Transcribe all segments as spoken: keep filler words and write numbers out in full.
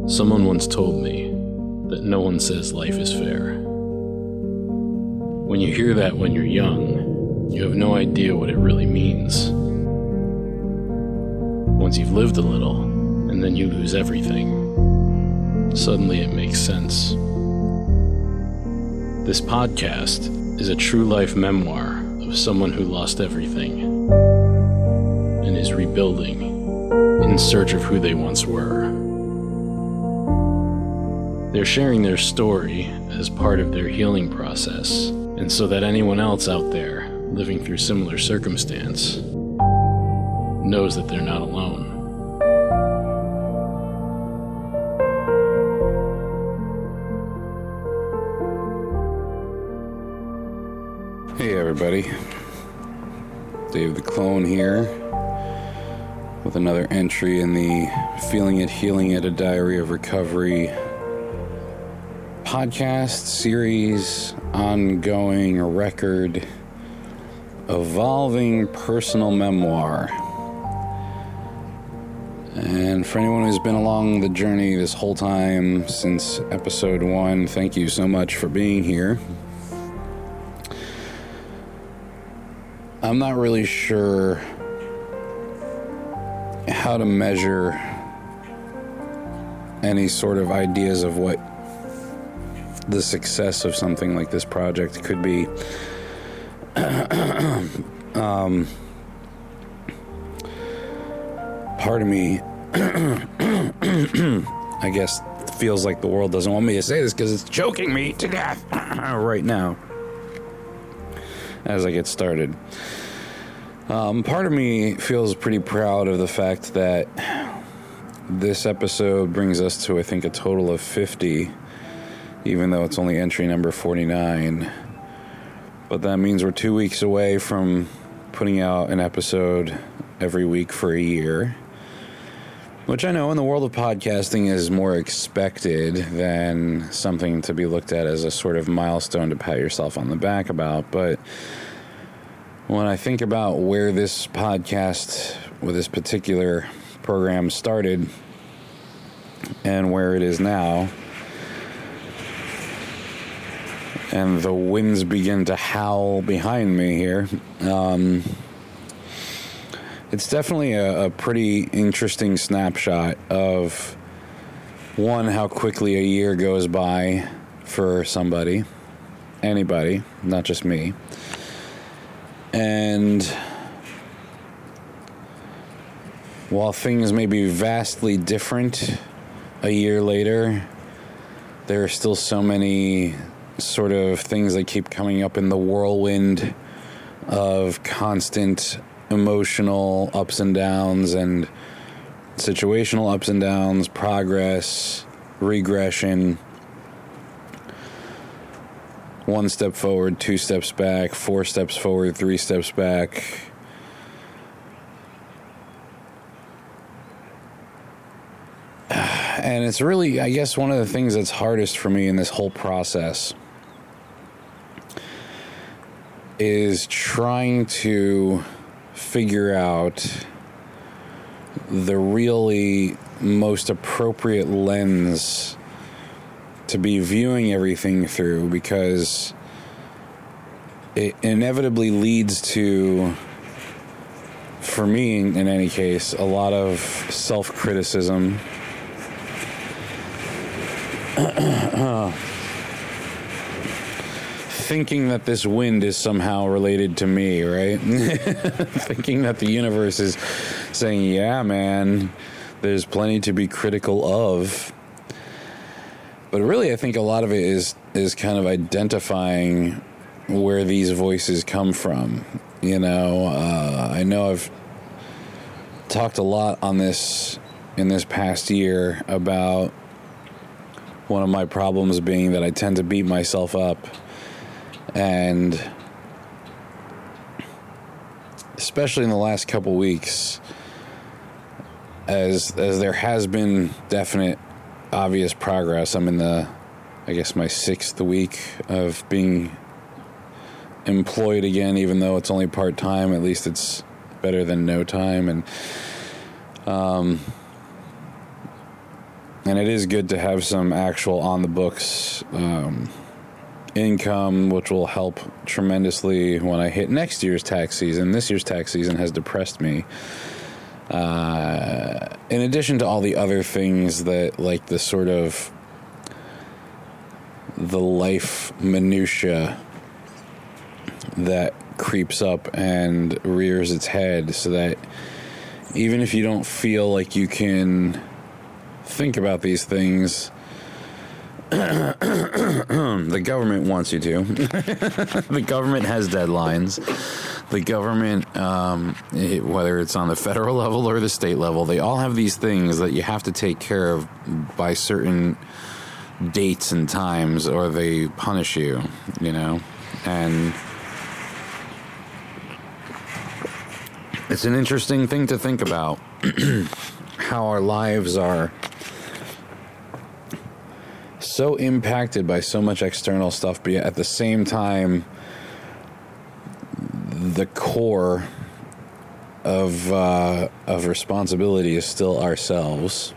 Someone once told me that no one says life is fair. When you hear that when you're young, you have no idea what it really means. Once you've lived a little, and then you lose everything, suddenly it makes sense. This podcast is a true life memoir of someone who lost everything and is rebuilding in search of who they once were. They're sharing their story as part of their healing process, and so that anyone else out there living through similar circumstance knows that they're not alone. Hey everybody, Dave the Clone here with another entry in the Feeling It, Healing It, A Diary of Recovery podcast series, ongoing record, evolving personal memoir. And for anyone who's been along the journey this whole time since episode one, thank you so much for being here. I'm not really sure how to measure any sort of ideas of what the success of something like this project could be. um, part of me, I guess, feels like the world doesn't want me to say this because it's choking me to death right now as I get started. Um, part of me feels pretty proud of the fact that this episode brings us to, I think, a total of fifty, even though it's only entry number forty-nine. But that means we're two weeks away from putting out an episode every week for a year, which I know in the world of podcasting is more expected than something to be looked at as a sort of milestone to pat yourself on the back about. But when I think about where this podcast, with this particular program started and where it is now, and the winds begin to howl behind me here, um, it's definitely a, a pretty interesting snapshot of, one, how quickly a year goes by for somebody, anybody, not just me. And while things may be vastly different a year later, there are still so many sort of things that keep coming up in the whirlwind of constant emotional ups and downs and situational ups and downs, progress, regression. One step forward, two steps back, four steps forward, three steps back. And it's really, I guess, one of the things that's hardest for me in this whole process is trying to figure out the really most appropriate lens to be viewing everything through, because it inevitably leads to, for me in any case, a lot of self-criticism. Thinking that this wind is somehow related to me, right? Thinking that the universe is saying, yeah, man, there's plenty to be critical of. But really, I think a lot of it is is kind of identifying where these voices come from. You know, uh, I know I've talked a lot on this in this past year about one of my problems being that I tend to beat myself up. And especially in the last couple weeks, as as there has been definite, obvious progress. I'm in the, I guess, my sixth week of being employed again, even though it's only part-time. At least it's better than no time. And um, and it is good to have some actual on the books um, income, which will help tremendously when I hit next year's tax season. This year's tax season has depressed me. Uh, in addition to all the other things that, like the sort of the life minutia that creeps up and rears its head, so that even if you don't feel like you can think about these things, the government wants you to. The government has deadlines. The government, um, it, whether it's on the federal level or the state level, they all have these things that you have to take care of by certain dates and times, or they punish you, you know? And it's an interesting thing to think about, how our lives are so impacted by so much external stuff, but yet at the same time, the core of uh, of responsibility is still ourselves.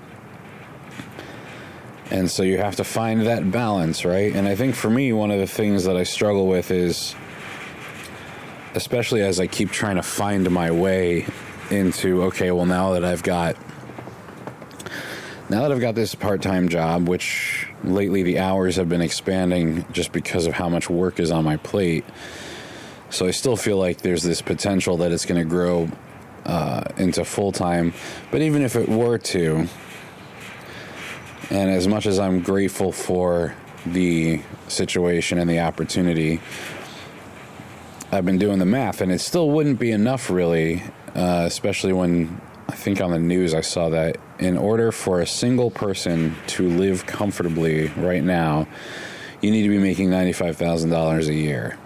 And so you have to find that balance, right? And I think for me, one of the things that I struggle with is, especially as I keep trying to find my way into, okay, well, now that I've got Now that I've got this part-time job, which lately the hours have been expanding just because of how much work is on my plate, so I still feel like there's this potential that it's going to grow uh, into full-time. But even if it were to, and as much as I'm grateful for the situation and the opportunity, I've been doing the math, and it still wouldn't be enough, really, uh, especially when I think on the news I saw that in order for a single person to live comfortably right now, you need to be making ninety-five thousand dollars a year.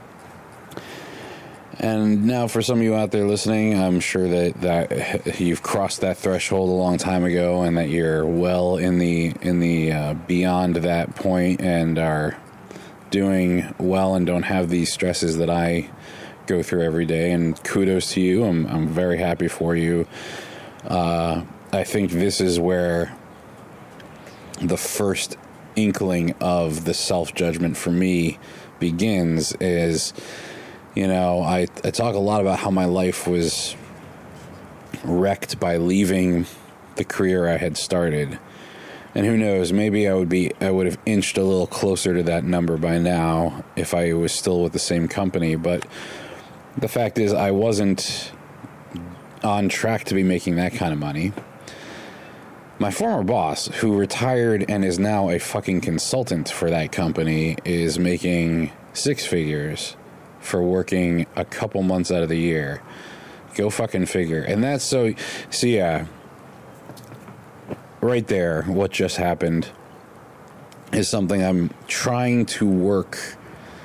And now for some of you out there listening, I'm sure that, that you've crossed that threshold a long time ago, and that you're well in the in the uh, beyond that point and are doing well and don't have these stresses that I go through every day. And kudos to you. I'm I'm very happy for you. Uh, I think this is where the first inkling of the self-judgment for me begins is, you know, I, I talk a lot about how my life was wrecked by leaving the career I had started. And who knows, maybe I would be I would have inched a little closer to that number by now if I was still with the same company. But the fact is, I wasn't on track to be making that kind of money. My former boss, who retired and is now a fucking consultant for that company, is making six figures for working a couple months out of the year. Go fucking figure. And that's so, so yeah, right there, what just happened is something I'm trying to work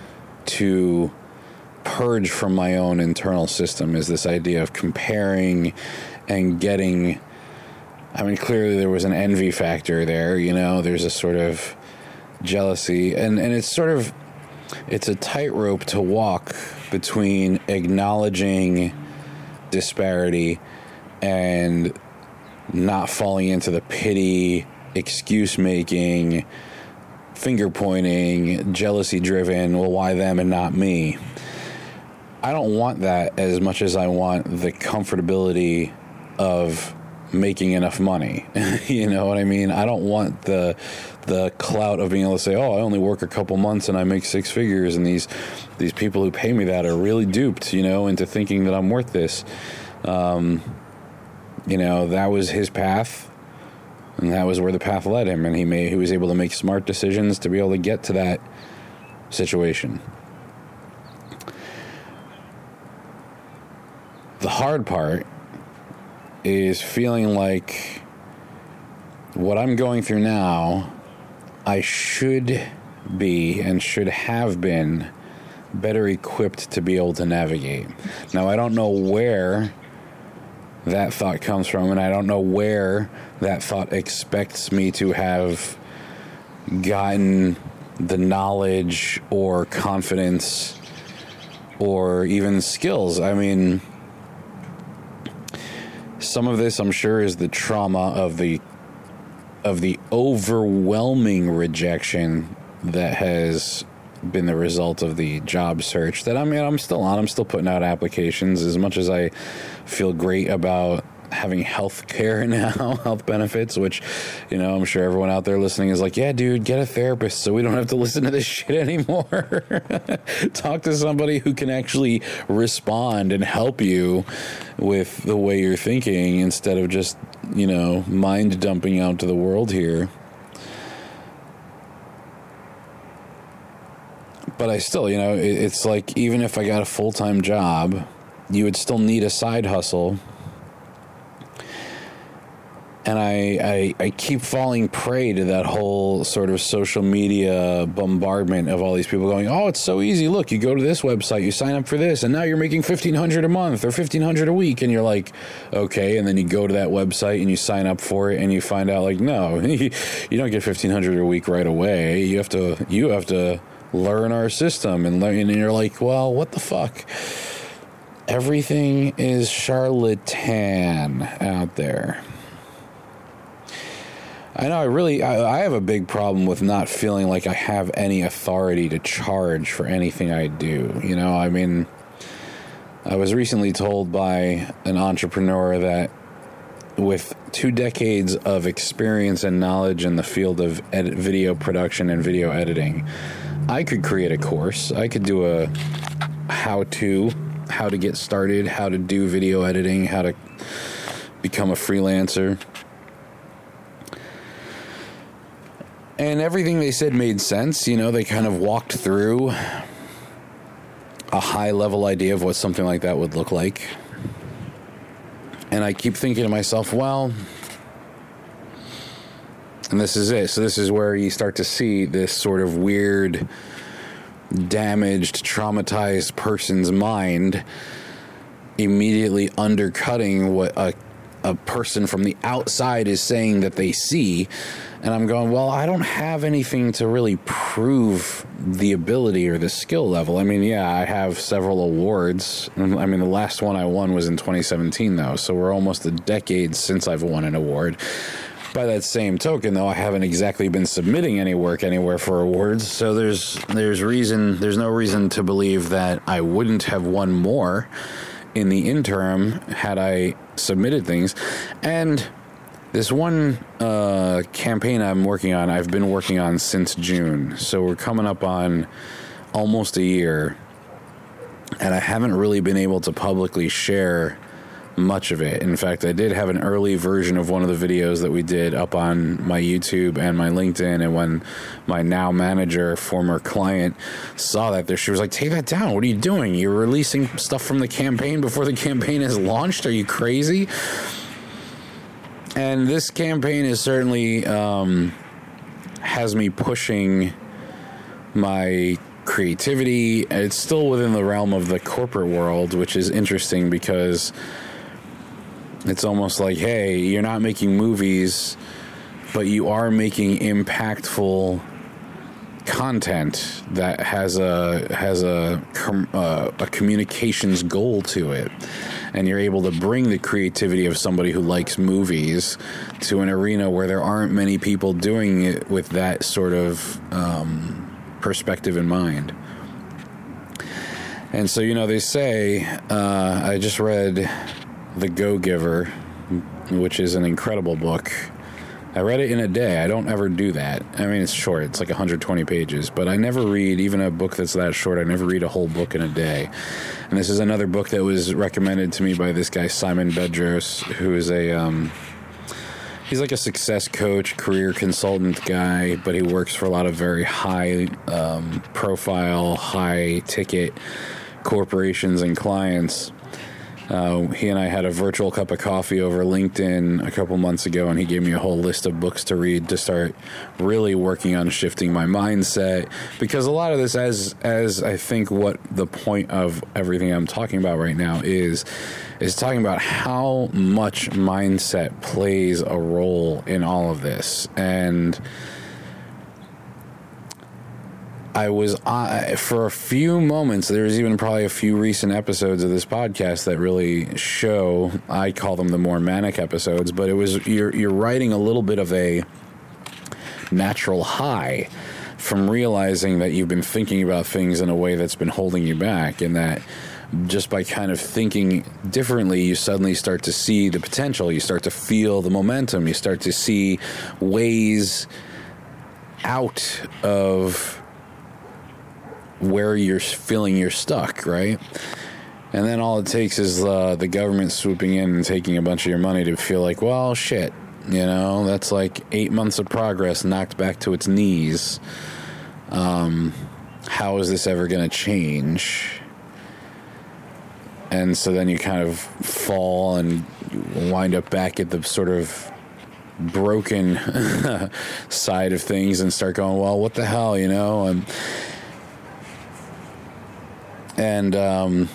to purge from my own internal system, is this idea of comparing and getting. I mean, clearly there was an envy factor there, you know, there's a sort of jealousy, and, and it's sort of, it's a tightrope to walk between acknowledging disparity and not falling into the pity, excuse making, finger pointing, jealousy driven, well, why them and not me? I don't want that as much as I want the comfortability of making enough money. You know what I mean? I don't want the the clout of being able to say, oh, I only work a couple months and I make six figures, and these these people who pay me that are really duped, you know, into thinking that I'm worth this. Um, you know, that was his path, and that was where the path led him, and he made he was able to make smart decisions to be able to get to that situation. The hard part is feeling like what I'm going through now, I should be and should have been better equipped to be able to navigate. Now, I don't know where that thought comes from, and I don't know where that thought expects me to have gotten the knowledge or confidence or even skills. I mean, some of this, I'm sure, is the trauma of the of the overwhelming rejection that has been the result of the job search that I mean I'm still on. I'm still putting out applications. As much as I feel great about having health care now, health benefits, which, you know, I'm sure everyone out there listening is like, yeah, dude, get a therapist so we don't have to listen to this shit anymore. Talk to somebody who can actually respond and help you with the way you're thinking instead of just, you know, mind dumping out to the world here. But I still, you know, it's like, even if I got a full-time job, you would still need a side hustle. And I, I I keep falling prey to that whole sort of social media bombardment of all these people going, oh, it's so easy. Look, you go to this website, you sign up for this, and now you're making fifteen hundred dollars a month or fifteen hundred dollars a week. And you're like, okay. And then you go to that website and you sign up for it and you find out, like, no, you don't get fifteen hundred dollars a week right away. You have to, you have to learn our system and learn. And you're like, well, what the fuck? Everything is charlatan out there. I know I really, I, I have a big problem with not feeling like I have any authority to charge for anything I do. You know, I mean, I was recently told by an entrepreneur that with two decades of experience and knowledge in the field of edit, video production and video editing, I could create a course. I could do a how-to, how to get started, how to do video editing, how to become a freelancer. And everything they said made sense. You know, they kind of walked through a high-level idea of what something like that would look like. And I keep thinking to myself, well, and this is it. So this is where you start to see this sort of weird, damaged, traumatized person's mind immediately undercutting what a a person from the outside is saying that they see. And I'm going, well, I don't have anything to really prove the ability or the skill level. I mean, yeah, I have several awards. I mean, the last one I won was in twenty seventeen, though, so we're almost a decade since I've won an award. By that same token, though, I haven't exactly been submitting any work anywhere for awards, so there's there's reason there's no reason to believe that I wouldn't have won more in the interim had I submitted things. And this one uh, campaign I'm working on, I've been working on since June. So we're coming up on almost a year. And I haven't really been able to publicly share much of it. In fact, I did have an early version of one of the videos that we did up on my YouTube and my LinkedIn. And when my now manager, former client, saw that, there, she was like, take that down. What are you doing? You're releasing stuff from the campaign before the campaign is launched? Are you crazy? And this campaign is certainly um, has me pushing my creativity. It's still within the realm of the corporate world, which is interesting because it's almost like, hey, you're not making movies, but you are making impactful content that has a has a uh, a communications goal to it, and you're able to bring the creativity of somebody who likes movies to an arena where there aren't many people doing it with that sort of um, perspective in mind. And so, you know, they say, uh, I just read The Go-Giver, which is an incredible book. I read it in a day. I don't ever do that. I mean, it's short. It's like one hundred twenty pages. But I never read, even a book that's that short, I never read a whole book in a day. And this is another book that was recommended to me by this guy, Simon Bedros, who is a... Um, he's like a success coach, career consultant guy, but he works for a lot of very high um, profile, high ticket corporations and clients. Uh, he and I had a virtual cup of coffee over LinkedIn a couple months ago, and he gave me a whole list of books to read to start really working on shifting my mindset. Because a lot of this, as as I think what the point of everything I'm talking about right now is, is talking about how much mindset plays a role in all of this. And I was, uh, for a few moments, there's even probably a few recent episodes of this podcast that really show, I call them the more manic episodes, but it was, you're, you're writing a little bit of a natural high from realizing that you've been thinking about things in a way that's been holding you back, and that just by kind of thinking differently, you suddenly start to see the potential, you start to feel the momentum, you start to see ways out of where you're feeling you're stuck, right? And then all it takes is uh, the government swooping in and taking a bunch of your money to feel like, well, shit, you know, that's like eight months of progress knocked back to its knees. Um, how is this ever going to change? And so then you kind of fall and wind up back at the sort of broken side of things and start going, well, what the hell, you know? And, and, um,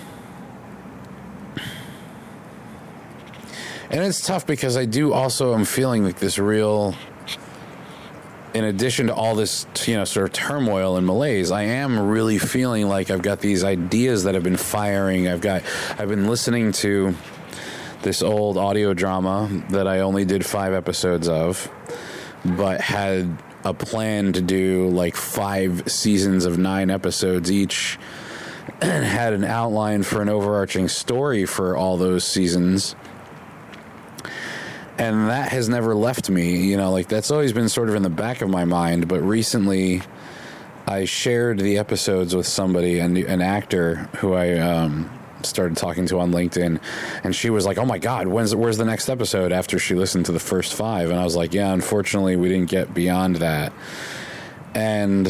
and it's tough because I do also am feeling like this real, in addition to all this, you know, sort of turmoil and malaise, I am really feeling like I've got these ideas that have been firing. I've got, I've been listening to this old audio drama that I only did five episodes of, but had a plan to do like five seasons of nine episodes each, and had an outline for an overarching story for all those seasons. And that has never left me, you know, like that's always been sort of in the back of my mind. But recently I shared the episodes with somebody, and an actor who I um, started talking to on LinkedIn. And she was like, oh my God, when's, where's the next episode, after she listened to the first five? And I was like, yeah, unfortunately we didn't get beyond that. And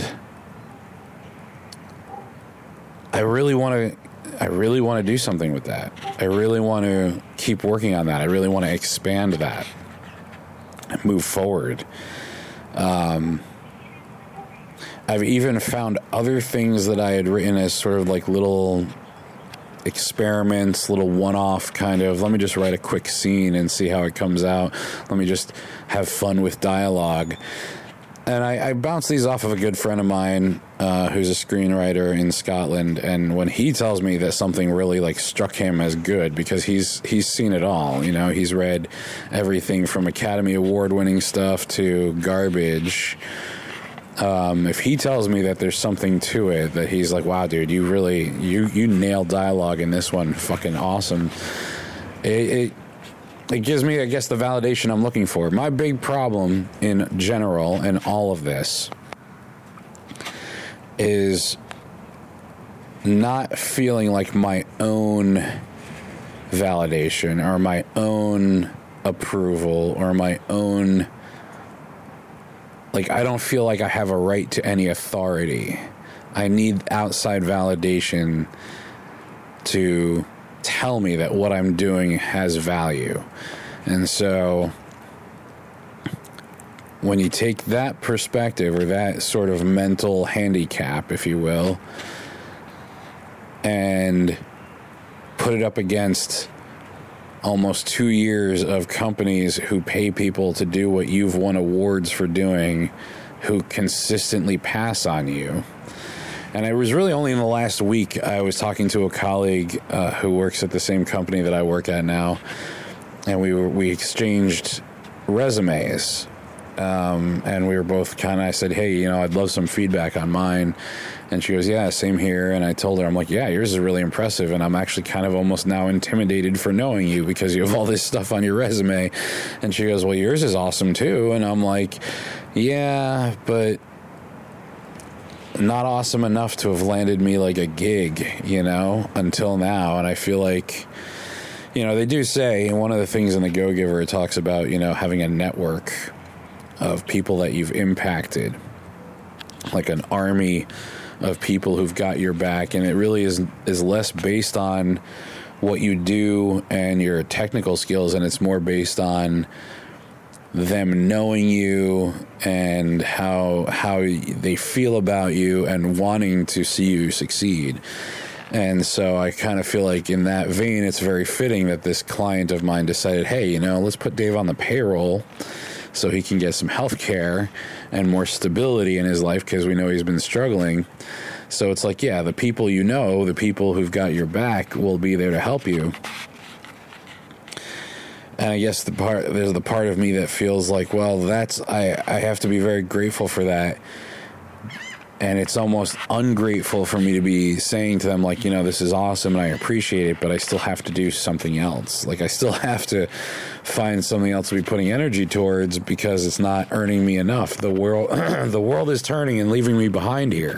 I really want to, I really want to do something with that. I really want to keep working on that. I really want to expand that and move forward. Um, I've even found other things that I had written as sort of like little experiments, little one-off kind of, let me just write a quick scene and see how it comes out. Let me just have fun with dialogue. And I, I bounced these off of a good friend of mine uh, who's a screenwriter in Scotland. And when he tells me that something really like struck him as good, because he's he's seen it all, you know, he's read everything from Academy Award winning stuff to garbage. Um, if he tells me that there's something to it, that he's like, wow, dude, you really, you, you nailed dialogue in this one. Fucking awesome. It, it It gives me, I guess, the validation I'm looking for. My big problem in general in all of this is not feeling like my own validation or my own approval or my own, like, I don't feel like I have a right to any authority. I need outside validation to tell me that what I'm doing has value. And so when you take that perspective, or that sort of mental handicap, if you will, and put it up against almost two years of companies who pay people to do what you've won awards for doing, who consistently pass on you. And it was really only in the last week I was talking to a colleague uh, who works at the same company that I work at now, and we were, we exchanged resumes, um, and we were both kind of, I said, hey, you know, I'd love some feedback on mine. And she goes, yeah, same here. And I told her, I'm like, yeah, yours is really impressive, and I'm actually kind of almost now intimidated for knowing you because you have all this stuff on your resume. And she goes, well, yours is awesome too. And I'm like, yeah, but not awesome enough to have landed me like a gig, you know, until now. And I feel like, you know, they do say, and one of the things in The Go-Giver, it talks about, you know, having a network of people that you've impacted, like an army of people who've got your back. And it really is is less based on what you do and your technical skills, and it's more based on them knowing you and how how they feel about you and wanting to see you succeed. And so I kind of feel like in that vein, it's very fitting that this client of mine decided, hey, you know, let's put Dave on the payroll so he can get some health care and more stability in his life, because we know he's been struggling. So it's like, yeah, the people you know, the people who've got your back will be there to help you. And I guess the part there's the part of me that feels like, well, that's I, I have to be very grateful for that. And it's almost ungrateful for me to be saying to them, like, you know, this is awesome and I appreciate it, but I still have to do something else. Like, I still have to find something else to be putting energy towards because it's not earning me enough. The world, the world is turning and leaving me behind here.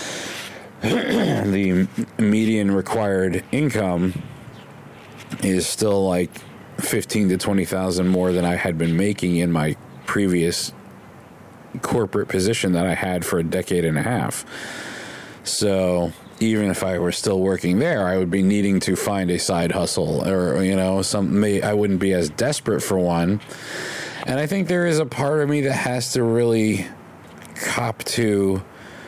The median required income is still like fifteen to twenty thousand more than I had been making in my previous corporate position that I had for a decade and a half. So even if I were still working there, I would be needing to find a side hustle, or, you know, some I wouldn't be as desperate for one. And I think there is a part of me that has to really cop to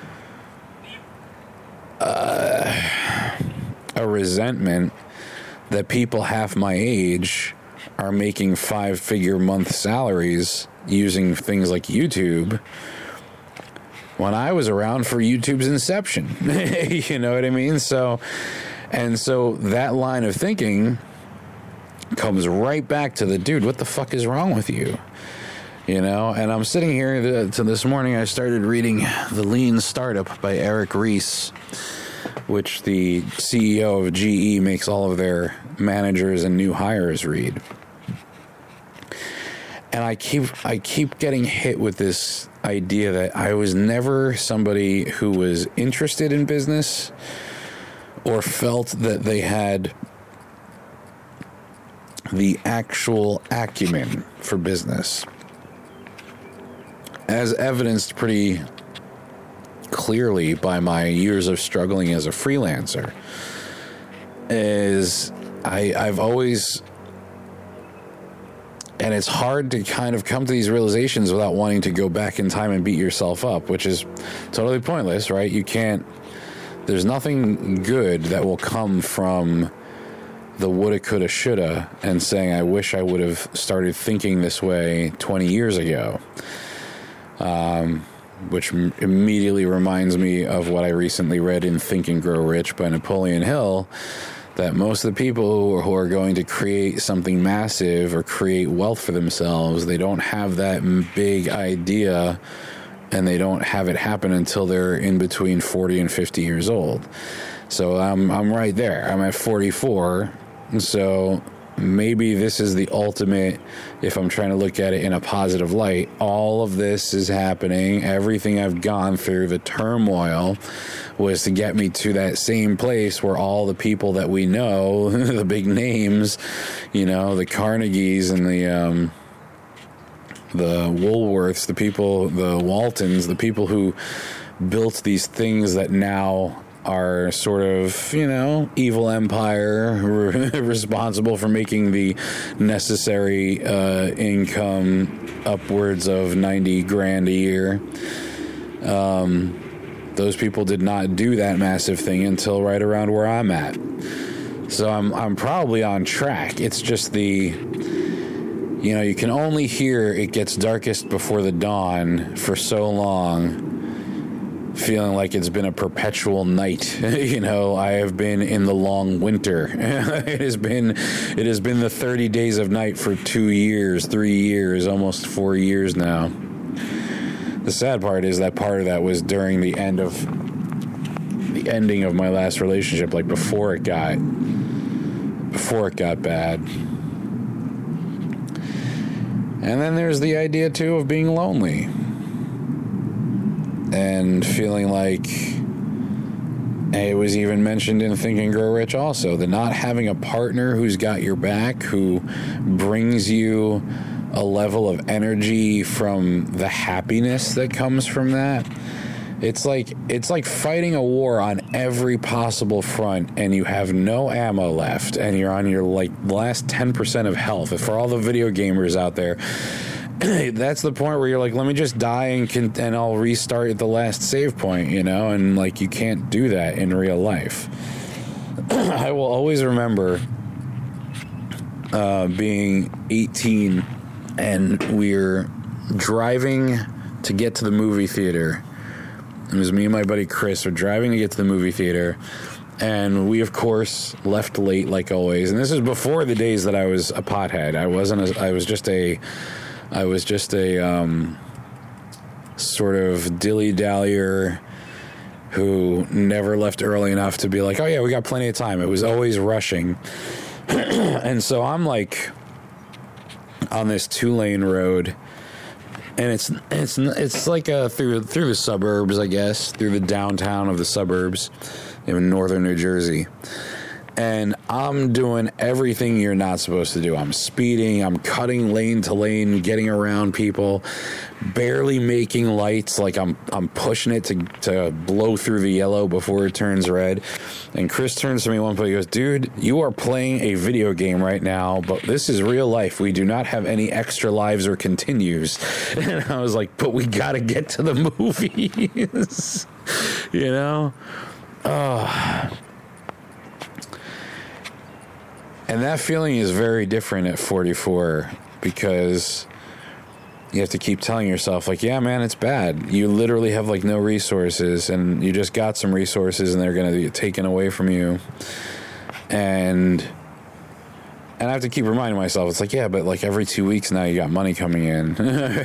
uh, a resentment that people half my age are making five-figure month salaries using things like YouTube when I was around for YouTube's inception. You know what I mean? So, and so that line of thinking comes right back to the dude, what the fuck is wrong with you? You know, and I'm sitting here to, to this morning, I started reading The Lean Startup by Eric Ries, which the C E O of G E makes all of their managers and new hires read. And I keep I keep getting hit with this idea that I was never somebody who was interested in business or felt that they had the actual acumen for business, as evidenced pretty clearly by my years of struggling as a freelancer. Is I I've always, and it's hard to kind of come to these realizations without wanting to go back in time and beat yourself up, which is totally pointless, right? You can't, there's nothing good that will come from the woulda, coulda, shoulda and saying, I wish I would have started thinking this way twenty years ago. Um, which m- immediately reminds me of what I recently read in Think and Grow Rich by Napoleon Hill, that most of the people who are going to create something massive or create wealth for themselves, they don't have that big idea and they don't have it happen until they're in between forty and fifty years old. So I'm I'm right there. I'm at forty-four. So maybe this is the ultimate, if I'm trying to look at it in a positive light, all of this is happening. Everything I've gone through, the turmoil, was to get me to that same place where all the people that we know, the big names, you know, the Carnegies and the um, the Woolworths, the people, the Waltons, the people who built these things that now are sort of, you know, evil empire responsible for making the necessary uh, income upwards of ninety grand a year. Um, those people did not do that massive thing until right around where I'm at. So I'm I'm probably on track. It's just the, you know, you can only hear it gets darkest before the dawn for so long, feeling like it's been a perpetual night. You know, I have been in the long winter. It has been, it has been the thirty days of night for two years, three years, almost four years now. The sad part is that part of that was during the end of, the ending of my last relationship, like before it got, before it got bad. And then there's the idea too of being lonely. And feeling like, it was even mentioned in Think and Grow Rich also, that not having a partner who's got your back, who brings you a level of energy from the happiness that comes from that. It's like it's like fighting a war on every possible front, and you have no ammo left, and you're on your like last ten percent of health. For all the video gamers out there, that's the point where you're like, let me just die and can, and I'll restart at the last save point, you know, and like you can't do that in real life. I will always remember uh, being eighteen and we're driving to get to the movie theater. It was me and my buddy Chris are driving to get to the movie theater, And we, of course, left late like always. And this is before the days that I was a pothead. I wasn't. A, I was just a. I was just a um, sort of dilly-dallyer who never left early enough to be like, oh yeah, we got plenty of time. It was always rushing. And so I'm like on this two-lane road, and it's it's it's like a, through through the suburbs, I guess, through the downtown of the suburbs in northern New Jersey. And I'm doing everything you're not supposed to do. I'm speeding, I'm cutting lane to lane, getting around people, barely making lights, like I'm I'm pushing it to, to blow through the yellow before it turns red. And Chris turns to me one point, he goes, dude, you are playing a video game right now, but this is real life. We do not have any extra lives or continues. And I was like, but we got to get to the movies. You know? Oh. And that feeling is very different at forty-four, because you have to keep telling yourself, like, yeah, man, it's bad. You literally have, like, no resources, and you just got some resources, and they're going to be taken away from you. And and I have to keep reminding myself, it's like, yeah, but, like, every two weeks now you got money coming in.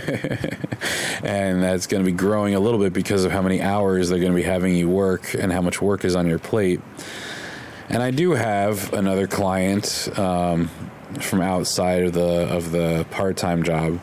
And that's going to be growing a little bit because of how many hours they're going to be having you work and how much work is on your plate. And I do have another client um, from outside of the of the part-time job,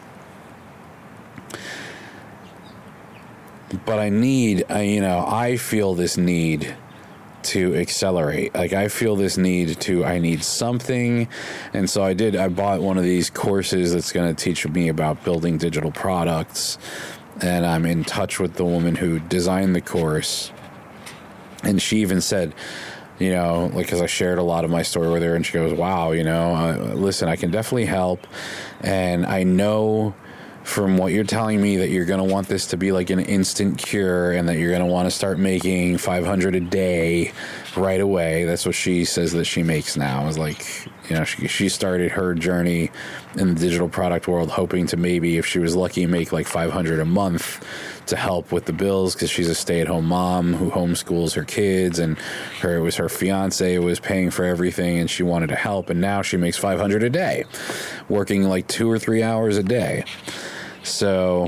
but I need, I, you know, I feel this need to accelerate. Like, I feel this need to, I need something, and so I did. I bought one of these courses that's going to teach me about building digital products, and I'm in touch with the woman who designed the course, and she even said, you know, like, because I shared a lot of my story with her, and she goes, wow, you know, uh, listen, I can definitely help. And I know from what you're telling me that you're going to want this to be like an instant cure, and that you're going to want to start making five hundred a day right away. That's what she says that she makes now. I was like, you know, she, she started her journey in the digital product world hoping to maybe, if she was lucky, make like five hundred a month to help with the bills, because she's a stay-at-home mom who homeschools her kids, and her it was her fiance who was paying for everything, and she wanted to help, and now she makes five hundred a day, working like two or three hours a day. So,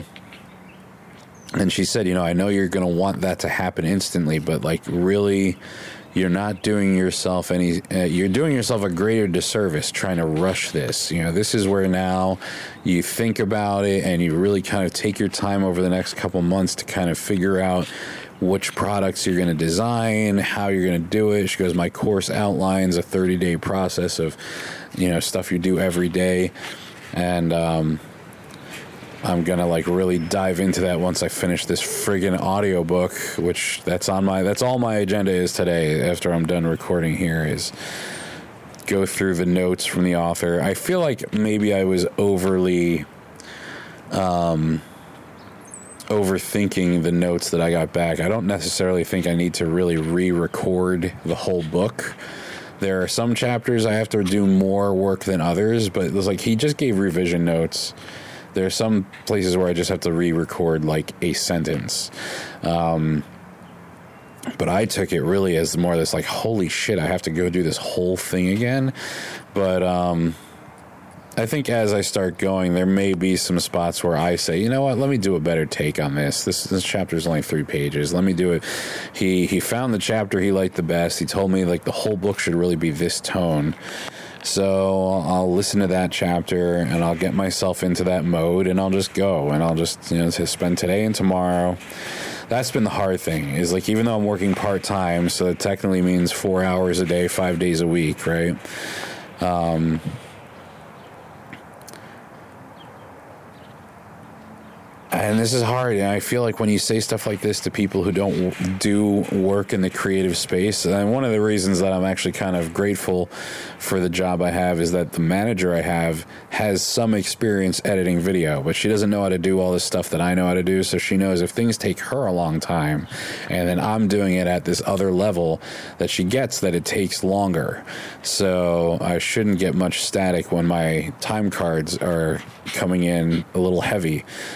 and she said, you know, I know you're going to want that to happen instantly, but like, really, you're not doing yourself any, uh, you're doing yourself a greater disservice trying to rush this. You know, this is where now you think about it, and you really kind of take your time over the next couple months to kind of figure out which products you're going to design, how you're going to do it. She goes, my course outlines a thirty-day process of, you know, stuff you do every day. And, um, I'm going to like really dive into that once I finish this friggin' audiobook, which that's on my, that's all my agenda is today after I'm done recording here, is go through the notes from the author. I feel like maybe I was overly, um, overthinking the notes that I got back. I don't necessarily think I need to really re-record the whole book. There are some chapters I have to do more work than others, but it was like he just gave revision notes. There are some places where I just have to re-record like a sentence. Um, but I took it really as more this like, holy shit, I have to go do this whole thing again. But um, I think as I start going, there may be some spots where I say, you know what, let me do a better take on this. This, this chapter is only three pages. Let me do it. He, he found the chapter he liked the best. He told me like the whole book should really be this tone. So I'll listen to that chapter, and I'll get myself into that mode, and I'll just go, and I'll just, you know, to spend today and tomorrow. That's been the hard thing, is like, even though I'm working part-time, so it technically means four hours a day, five days a week, right? Um, and this is hard, and I feel like when you say stuff like this to people who don't do work in the creative space, and one of the reasons that I'm actually kind of grateful for the job I have is that the manager I have has some experience editing video, but she doesn't know how to do all this stuff that I know how to do, so she knows if things take her a long time, and then I'm doing it at this other level, that she gets that it takes longer. So I shouldn't get much static when my time cards are coming in a little heavy, because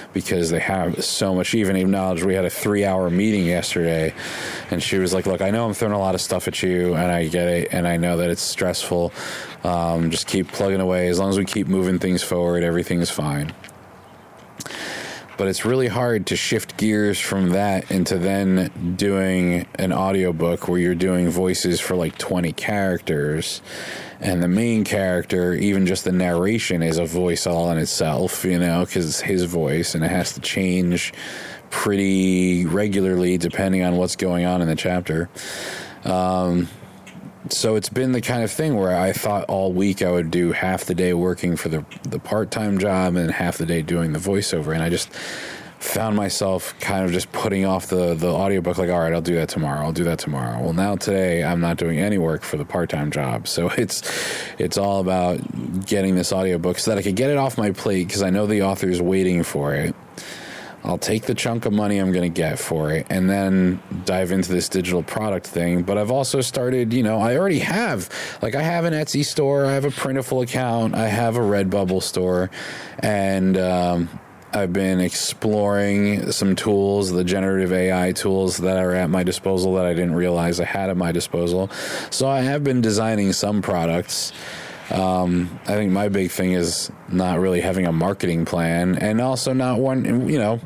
because they have so much. She even acknowledged we had a three-hour meeting yesterday, and she was like, look, I know I'm throwing a lot of stuff at you, and I get it, and I know that it's stressful. Um, just keep plugging away. As long as we keep moving things forward, everything's fine. But it's really hard to shift gears from that into then doing an audiobook where you're doing voices for like twenty characters, and the main character, even just the narration, is a voice all in itself, you know, because it's his voice, and it has to change pretty regularly depending on what's going on in the chapter. Um, so it's been the kind of thing where I thought all week I would do half the day working for the the part-time job and half the day doing the voiceover, and I just found myself kind of just putting off the, the audiobook, like, all right, I'll do that tomorrow, I'll do that tomorrow. Well, now today I'm not doing any work for the part-time job, so it's it's all about getting this audiobook so that I could get it off my plate, because I know the author's waiting for it. I'll take the chunk of money I'm going to get for it and then dive into this digital product thing. But I've also started, you know, I already have, like I have an Etsy store, I have a Printful account, I have a Redbubble store, and um, I've been exploring some tools, the generative A I tools that are at my disposal that I didn't realize I had at my disposal. So I have been designing some products. Um, I think my big thing is not really having a marketing plan, and also not one, you know,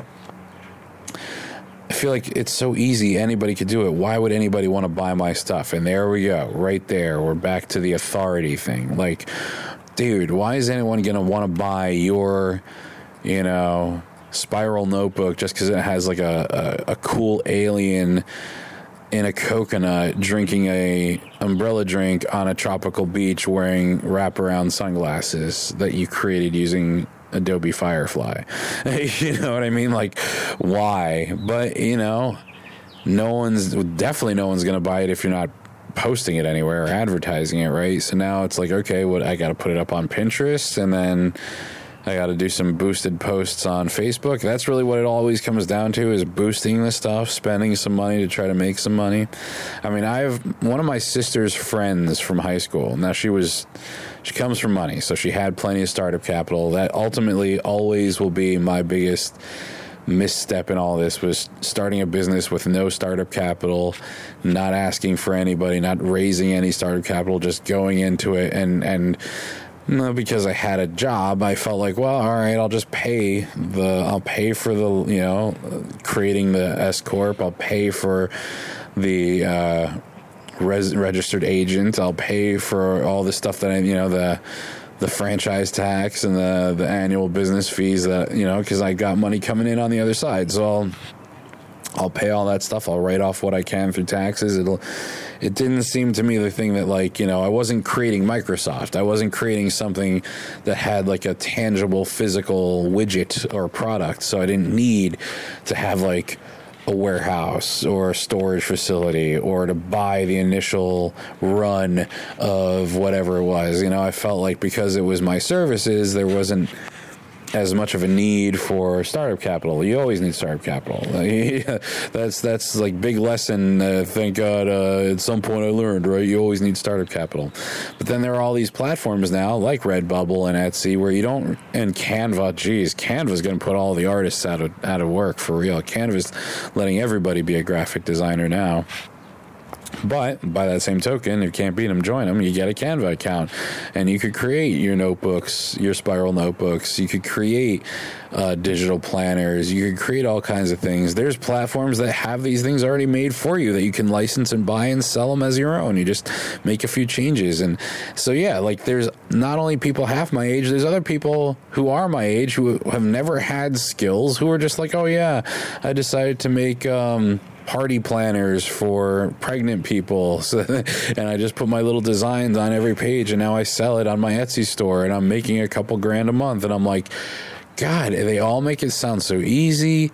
I feel like it's so easy. Anybody could do it. Why would anybody want to buy my stuff? And there we go. Right there. We're back to the authority thing. Like, dude, why is anyone going to want to buy your, you know, spiral notebook just because it has like a, a, a cool alien in a coconut drinking a umbrella drink on a tropical beach wearing wraparound sunglasses that you created using Adobe Firefly? You know what I mean? Like, why? But, you know, no one's, definitely no one's going to buy it if you're not posting it anywhere or advertising it, right? So now it's like, okay, what, I got to put it up on Pinterest, and then I got to do some boosted posts on Facebook. That's really what it always comes down to, is boosting the stuff, spending some money to try to make some money. I mean, I have one of my sister's friends from high school. Now, she was, she comes from money, so she had plenty of startup capital. That ultimately always will be my biggest misstep in all this, was starting a business with no startup capital, not asking for anybody, not raising any startup capital, just going into it. And, and, No, because I had a job, I felt like, well, all right, I'll just pay the, I'll pay for the, you know, creating the S Corp. I'll pay for the uh, res- registered agent. I'll pay for all the stuff that I, you know, the the franchise tax and the the annual business fees that, you know, because I got money coming in on the other side. So I'll I'll pay all that stuff. I'll write off what I can through taxes. It'll. It didn't seem to me the thing that, like, you know, I wasn't creating Microsoft. I wasn't creating something that had like a tangible physical widget or product. So I didn't need to have like a warehouse or a storage facility or to buy the initial run of whatever it was. You know, I felt like because it was my services, there wasn't as much of a need for startup capital. You always need startup capital. that's that's like big lesson. Uh, thank God, uh, at some point I learned, right? You always need startup capital. But then there are all these platforms now, like Redbubble and Etsy, where you don't. And Canva, geez, Canva's going to put all the artists out of out of work for real. Canva's letting everybody be a graphic designer now. But by that same token, if you can't beat them, join them. You get a Canva account, and you could create your notebooks, your spiral notebooks. You could create uh, digital planners. You could create all kinds of things. There's platforms that have these things already made for you that you can license and buy and sell them as your own. You just make a few changes. And so, yeah, like there's not only people half my age, there's other people who are my age who have never had skills, who are just like, oh, yeah, I decided to make um, party planners for pregnant people. So, and I just put my little designs on every page, and now I sell it on my Etsy store, and I'm making a couple grand a month. And I'm like, God, they all make it sound so easy.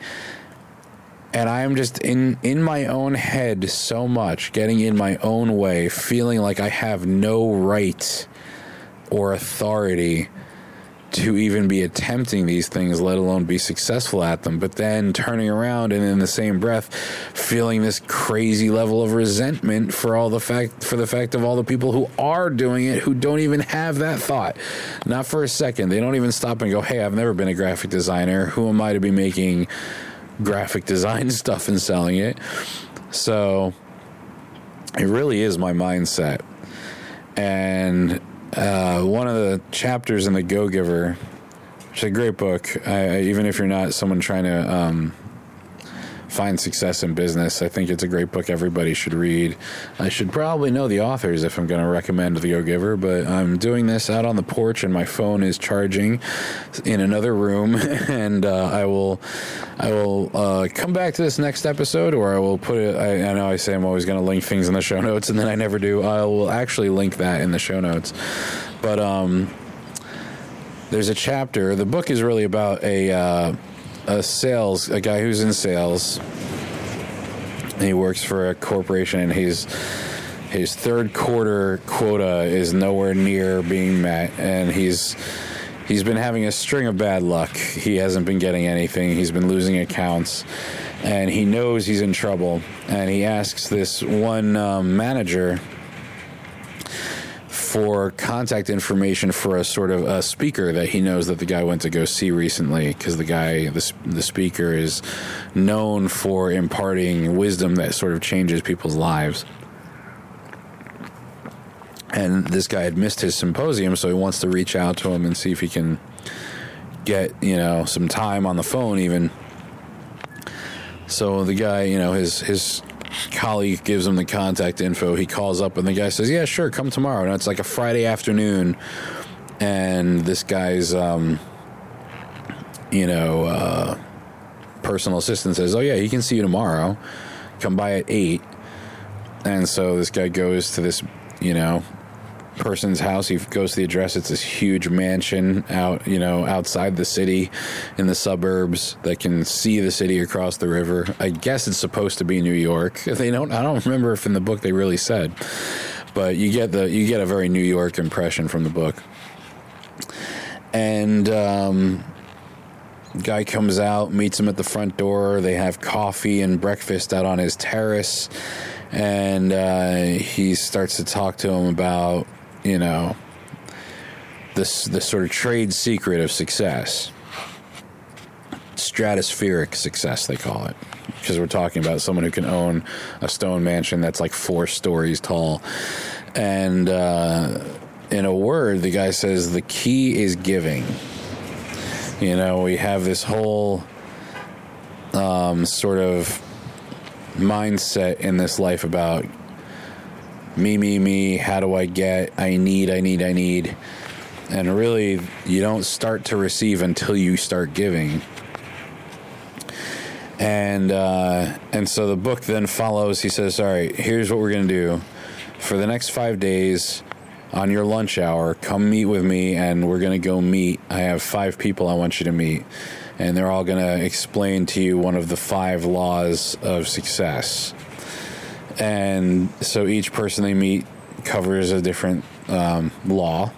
And I'm just in, in my own head so much, getting in my own way, feeling like I have no right or authority to even be attempting these things, let alone be successful at them. But then turning around and in the same breath feeling this crazy level of resentment for all the fact for the fact of all the people who are doing it, who don't even have that thought. Not for a second. They don't even stop and go, hey, I've never been a graphic designer. Who am I to be making graphic design stuff and selling it? So it really is my mindset. And Uh, one of the chapters in The Go-Giver, which is a great book, I, even if you're not someone trying to um, find success in business, I think it's a great book everybody should read. I should probably know the authors if I'm going to recommend The Go-Giver, but I'm doing this out on the porch and my phone is charging in another room, and uh, I will I will uh, come back to this next episode, or I will put it, I, I know I say I'm always going to link things in the show notes, and then I never do. I will actually link that in the show notes. But um, there's a chapter, the book is really about a... Uh, a sales, a guy who's in sales. He works for a corporation, and he's his third quarter quota is nowhere near being met, and he's he's been having a string of bad luck. He hasn't been getting anything. He's been losing accounts, and he knows he's in trouble. And he asks this one um, manager for contact information for a sort of a speaker that he knows that the guy went to go see recently, because the guy, the, the speaker, is known for imparting wisdom that sort of changes people's lives. And this guy had missed his symposium, so he wants to reach out to him and see if he can get, you know, some time on the phone even. So the guy, you know, his his colleague gives him the contact info. He calls up and the guy says, yeah, sure, come tomorrow. And it's like a Friday afternoon, and this guy's um you know uh personal assistant says, oh yeah, he can see you tomorrow, come by at eight. And so this guy goes to this, you know, person's house. He goes to the address. It's this huge mansion out, you know, outside the city in the suburbs that can see the city across the river. I guess it's supposed to be New York. They don't, I don't remember if in the book they really said, but you get the, you get a very New York impression from the book. And, um, guy comes out, meets him at the front door. They have coffee and breakfast out on his terrace. And, uh, he starts to talk to him about, you know, this this sort of trade secret of success. Stratospheric success, they call it, because we're talking about someone who can own a stone mansion that's like four stories tall. And uh, in a word, the guy says the key is giving. You know, we have this whole um, sort of mindset in this life about me, me, me, how do I get, I need, I need, I need. And really, you don't start to receive until you start giving. And uh, and so the book then follows. He says, all right, here's what we're going to do. For the next five days, on your lunch hour, come meet with me, and we're going to go meet. I have five people I want you to meet. And they're all going to explain to you one of the five laws of success. And so each person they meet covers a different um, law.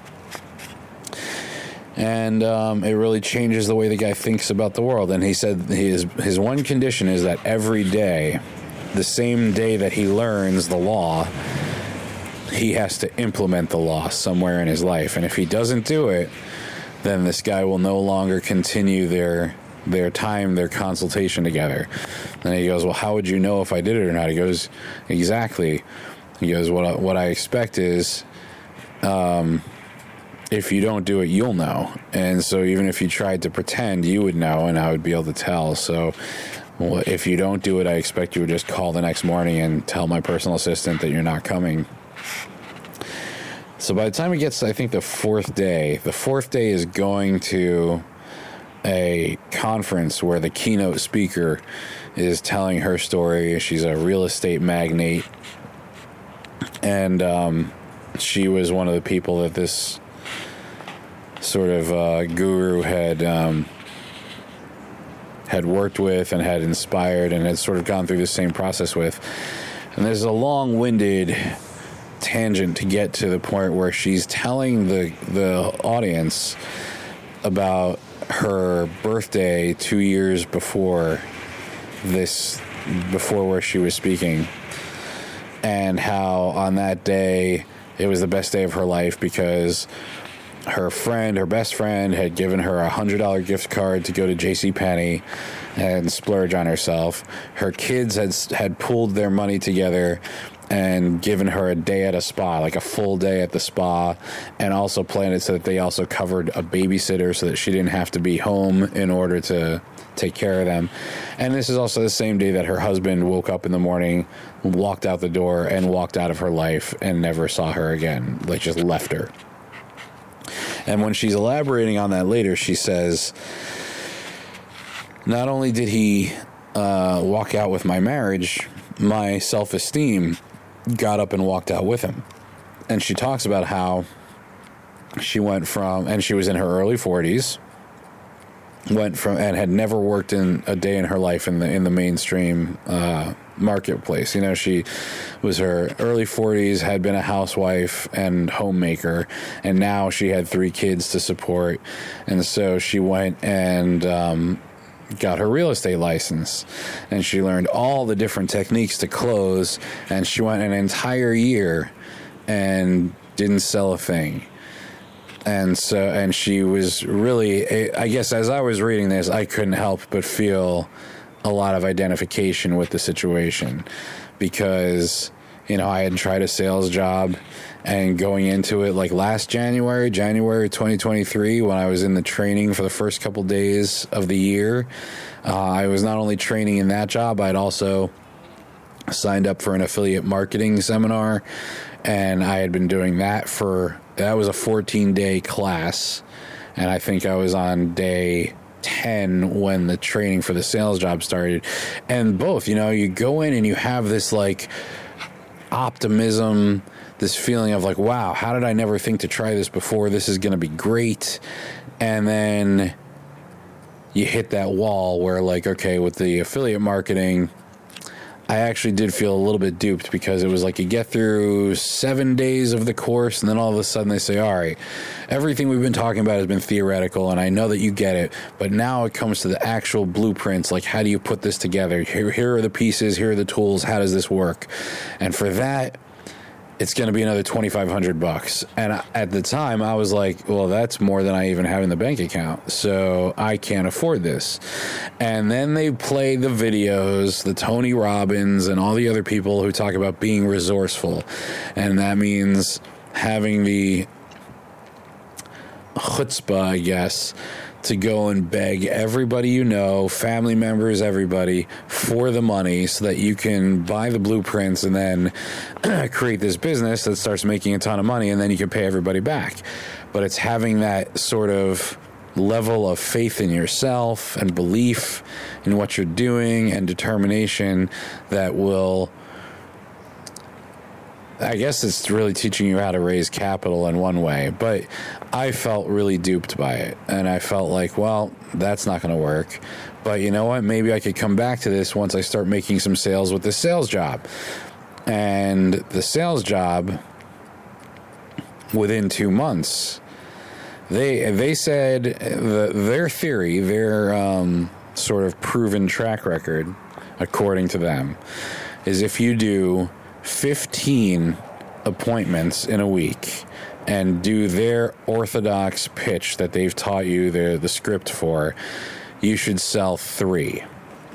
And um, it really changes the way the guy thinks about the world. And he said his his one condition is that every day, the same day that he learns the law, he has to implement the law somewhere in his life. And if he doesn't do it, then this guy will no longer continue their their time, their consultation together. And he goes, well, how would you know if I did it or not? He goes, exactly. He goes, what I, what I expect is, um, if you don't do it, you'll know. And so even if you tried to pretend, you would know, and I would be able to tell. So well, if you don't do it, I expect you would just call the next morning and tell my personal assistant that you're not coming. So by the time it gets, I think, the fourth day, the fourth day is going to a conference where the keynote speaker is telling her story. She's a real estate magnate, and um, she was one of the people that this sort of uh, guru had um, had worked with and had inspired and had sort of gone through the same process with. And there's a long-winded tangent to get to the point where she's telling the the audience about her birthday two years before this, before where she was speaking, and how on that day it was the best day of her life because her friend, her best friend, had given her a one hundred dollars gift card to go to JCPenney and splurge on herself. Her kids had had pooled their money together and given her a day at a spa, like a full day at the spa, and also planned it so that they also covered a babysitter so that she didn't have to be home in order to take care of them. And this is also the same day that her husband woke up in the morning, walked out the door, and walked out of her life and never saw her again, like just left her. And when she's elaborating on that later, she says, not only did he uh, walk out with my marriage, my self-esteem got up and walked out with him. And she talks about how she went from, and she was in her early forties, went from, and had never worked in a day in her life in the in the mainstream uh, marketplace. You know, she was her early forties, had been a housewife and homemaker, and now she had three kids to support. And so she went and um, got her real estate license, and she learned all the different techniques to close, and she went an entire year and didn't sell a thing. And so, and she was really, I guess as I was reading this, I couldn't help but feel a lot of identification with the situation, because, you know, I had tried a sales job, and going into it like last January, January twenty twenty-three, when I was in the training for the first couple days of the year, uh, I was not only training in that job, I'd also signed up for an affiliate marketing seminar, and I had been doing that for, that was a fourteen day class, and I think I was on day ten when the training for the sales job started. And both, you know, you go in and you have this like optimism, this feeling of like, wow, how did I never think to try this before? This is going to be great. And then you hit that wall where like, okay, with the affiliate marketing, I actually did feel a little bit duped, because it was like you get through seven days of the course, and then all of a sudden they say, all right, everything we've been talking about has been theoretical, and I know that you get it, but now it comes to the actual blueprints, like how do you put this together? Here, here are the pieces, here are the tools, how does this work? And for that, it's going to be another twenty-five hundred bucks. And at the time, I was like, well, that's more than I even have in the bank account, so I can't afford this. And then they play the videos, the Tony Robbins and all the other people who talk about being resourceful. And that means having the chutzpah, I guess, to go and beg everybody you know, family members, everybody, for the money so that you can buy the blueprints and then create this business that starts making a ton of money, and then you can pay everybody back. But it's having that sort of level of faith in yourself and belief in what you're doing and determination that will, I guess it's really teaching you how to raise capital in one way. But I felt really duped by it, and I felt like, well, that's not going to work. But you know what? Maybe I could come back to this once I start making some sales with this sales job. And the sales job, within two months, they they said the, their theory, their um, sort of proven track record, according to them, is if you do fifteen appointments in a week and do their orthodox pitch that they've taught you the, the script for, you should sell three.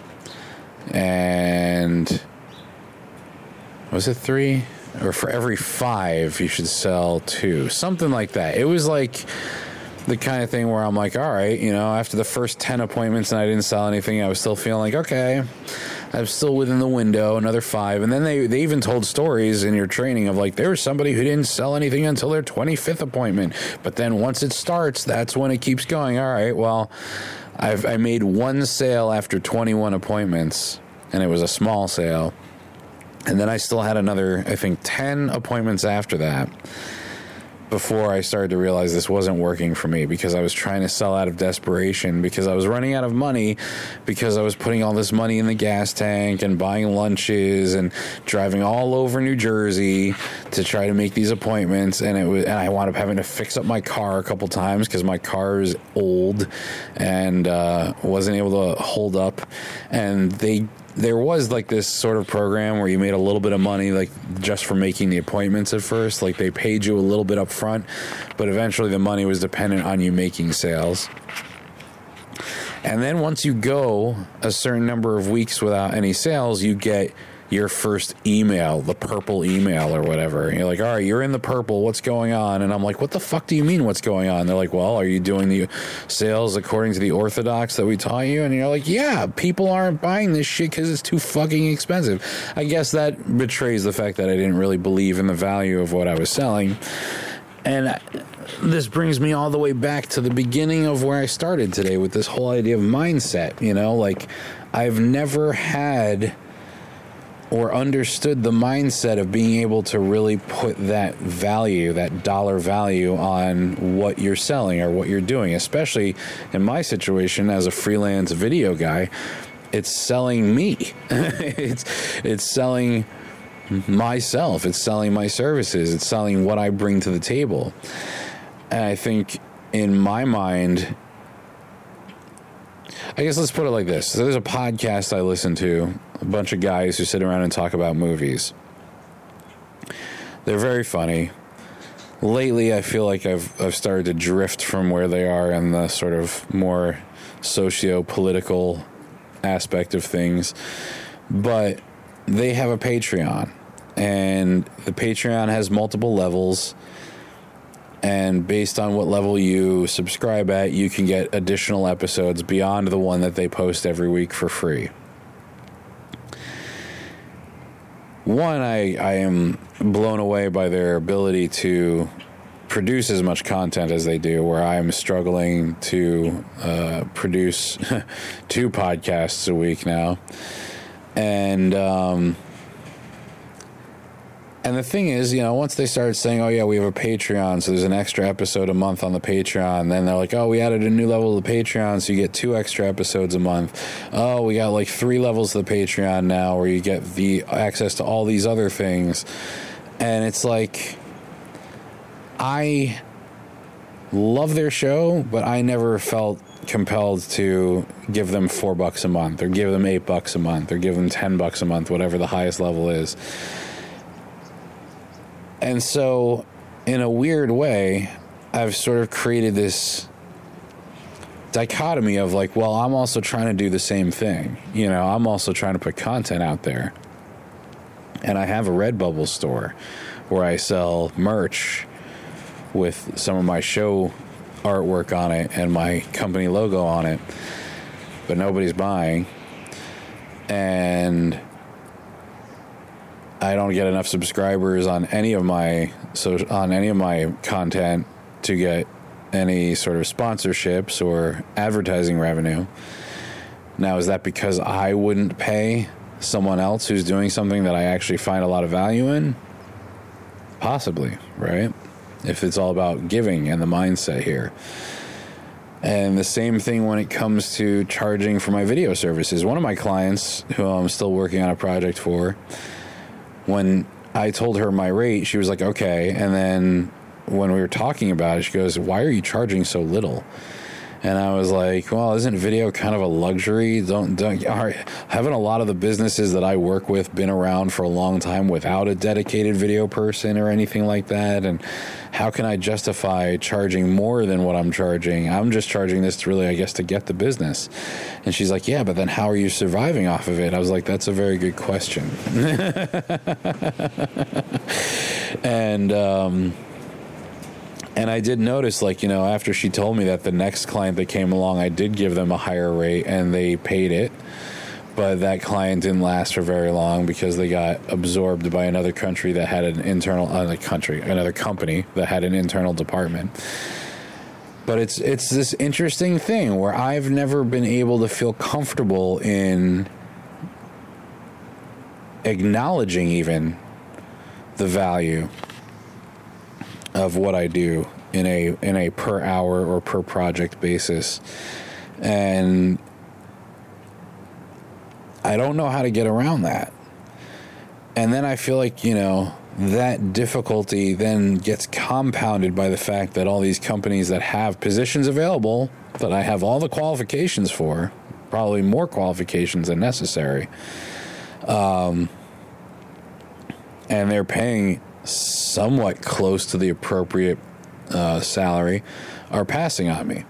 And was it three? Or for every five, you should sell two. Something like that. It was like the kind of thing where I'm like, all right, you know, after the first ten appointments and I didn't sell anything, I was still feeling like, okay, I'm still within the window, another five. And then they, they even told stories in your training of like, there was somebody who didn't sell anything until their twenty-fifth appointment. But then once it starts, that's when it keeps going. All right, well, I've I made one sale after twenty-one appointments, and it was a small sale. And then I still had another, I think, ten appointments after that. before I started to realize this wasn't working for me, because I was trying to sell out of desperation, because I was running out of money, because I was putting all this money in the gas tank and buying lunches and driving all over New Jersey to try to make these appointments. And it was, and I wound up having to fix up my car a couple times because my car is old and uh, wasn't able to hold up. And they there was like this sort of program where you made a little bit of money, like just for making the appointments at first. Like they paid you a little bit up front, but eventually the money was dependent on you making sales. And then once you go a certain number of weeks without any sales, you get your first email, the purple email or whatever. And you're like, all right, you're in the purple. What's going on? And I'm like, what the fuck do you mean what's going on? They're like, well, are you doing the sales according to the orthodox that we taught you? And you're like, yeah, people aren't buying this shit because it's too fucking expensive. I guess that betrays the fact that I didn't really believe in the value of what I was selling. And this brings me all the way back to the beginning of where I started today with this whole idea of mindset. You know, like I've never had or understood the mindset of being able to really put that value, that dollar value on what you're selling or what you're doing. Especially in my situation as a freelance video guy, it's selling me. it's it's selling myself. It's selling my services. It's selling what I bring to the table. And I think in my mind, I guess let's put it like this. So there's a podcast I listen to, a bunch of guys who sit around and talk about movies. They're very funny. Lately, I feel like I've I've started to drift from where they are in the sort of more socio-political aspect of things. But they have a Patreon, and the Patreon has multiple levels. And based on what level you subscribe at, you can get additional episodes beyond the one that they post every week for free. One, I, I am blown away by their ability to produce as much content as they do, where I'm struggling to uh, produce two podcasts a week now. And, um... And the thing is, you know, once they started saying, oh, yeah, we have a Patreon, so there's an extra episode a month on the Patreon. Then they're like, oh, we added a new level of the Patreon, so you get two extra episodes a month. Oh, we got like three levels of the Patreon now where you get the access to all these other things. And it's like, I love their show, but I never felt compelled to give them four bucks a month or give them eight bucks a month or give them ten bucks a month, whatever the highest level is. And so, in a weird way, I've sort of created this dichotomy of like, well, I'm also trying to do the same thing. You know, I'm also trying to put content out there. And I have a Redbubble store where I sell merch with some of my show artwork on it and my company logo on it. But nobody's buying. And I don't get enough subscribers on any of my so on any of my content to get any sort of sponsorships or advertising revenue. Now, is that because I wouldn't pay someone else who's doing something that I actually find a lot of value in? Possibly, right? If it's all about giving and the mindset here. And the same thing when it comes to charging for my video services. One of my clients, who I'm still working on a project for, when I told her my rate, she was like, okay. And then when we were talking about it, she goes, why are you charging so little? And I was like, well, isn't video kind of a luxury? Don't, don't, are, haven't a lot of the businesses that I work with been around for a long time without a dedicated video person or anything like that? And how can I justify charging more than what I'm charging? I'm just charging this to really, I guess, to get the business. And she's like, yeah, but then how are you surviving off of it? I was like, that's a very good question. and, um... And I did notice, like, you know, after she told me that, the next client that came along, I did give them a higher rate and they paid it. But that client didn't last for very long because they got absorbed by another country that had an internal, uh, country, another company that had an internal department. But it's it's this interesting thing where I've never been able to feel comfortable in acknowledging even the value of what I do in a in a per hour or per project basis. And I don't know how to get around that. And then I feel like, you know, that difficulty then gets compounded by the fact that all these companies that have positions available that I have all the qualifications for, probably more qualifications than necessary, um, and they're paying somewhat close to the appropriate uh, salary, are passing on me.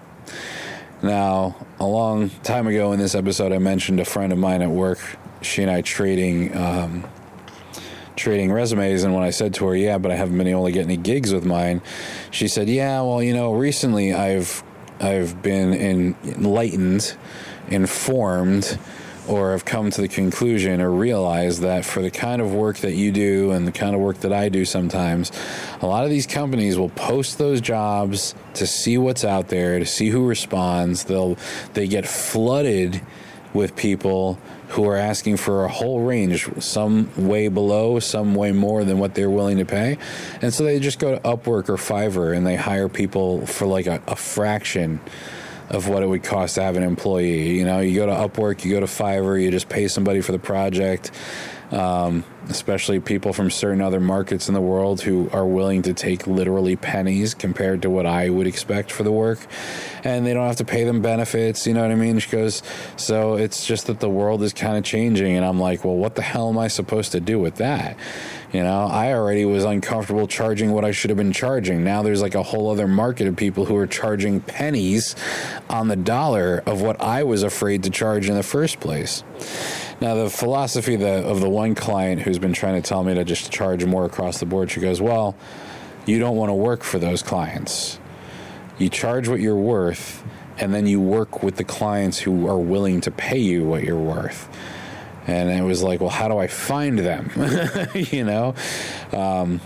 Now, a long time ago in this episode, I mentioned a friend of mine at work, she and I trading um, trading resumes, and when I said to her, yeah, but I haven't been able to get any gigs with mine, she said, yeah, well, you know, recently I've I've been in, enlightened, informed, or have come to the conclusion or realized that for the kind of work that you do and the kind of work that I do sometimes, a lot of these companies will post those jobs to see what's out there, to see who responds. They'll they get flooded with people who are asking for a whole range, some way below, some way more than what they're willing to pay. And so they just go to Upwork or Fiverr and they hire people for like a, a fraction of what it would cost to have an employee. You know, you go to Upwork, you go to Fiverr, you just pay somebody for the project, um, especially people from certain other markets in the world who are willing to take literally pennies compared to what I would expect for the work. And they don't have to pay them benefits, you know what I mean? She goes, so it's just that the world is kind of changing. And I'm like, well, what the hell am I supposed to do with that? You know, I already was uncomfortable charging what I should have been charging. Now there's like a whole other market of people who are charging pennies on the dollar of what I was afraid to charge in the first place. Now, the philosophy of the, of the one client who's been trying to tell me to just charge more across the board, she goes, well, you don't want to work for those clients. You charge what you're worth, and then you work with the clients who are willing to pay you what you're worth. And it was like, well, how do I find them? you know? Um,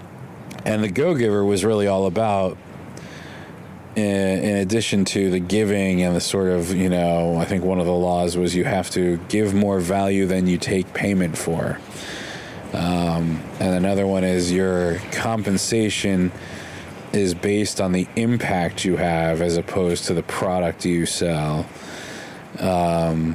and the Go-Giver was really all about, in, in addition to the giving and the sort of, you know, I think one of the laws was you have to give more value than you take payment for. Um, and another one is your compensation is based on the impact you have as opposed to the product you sell. Um,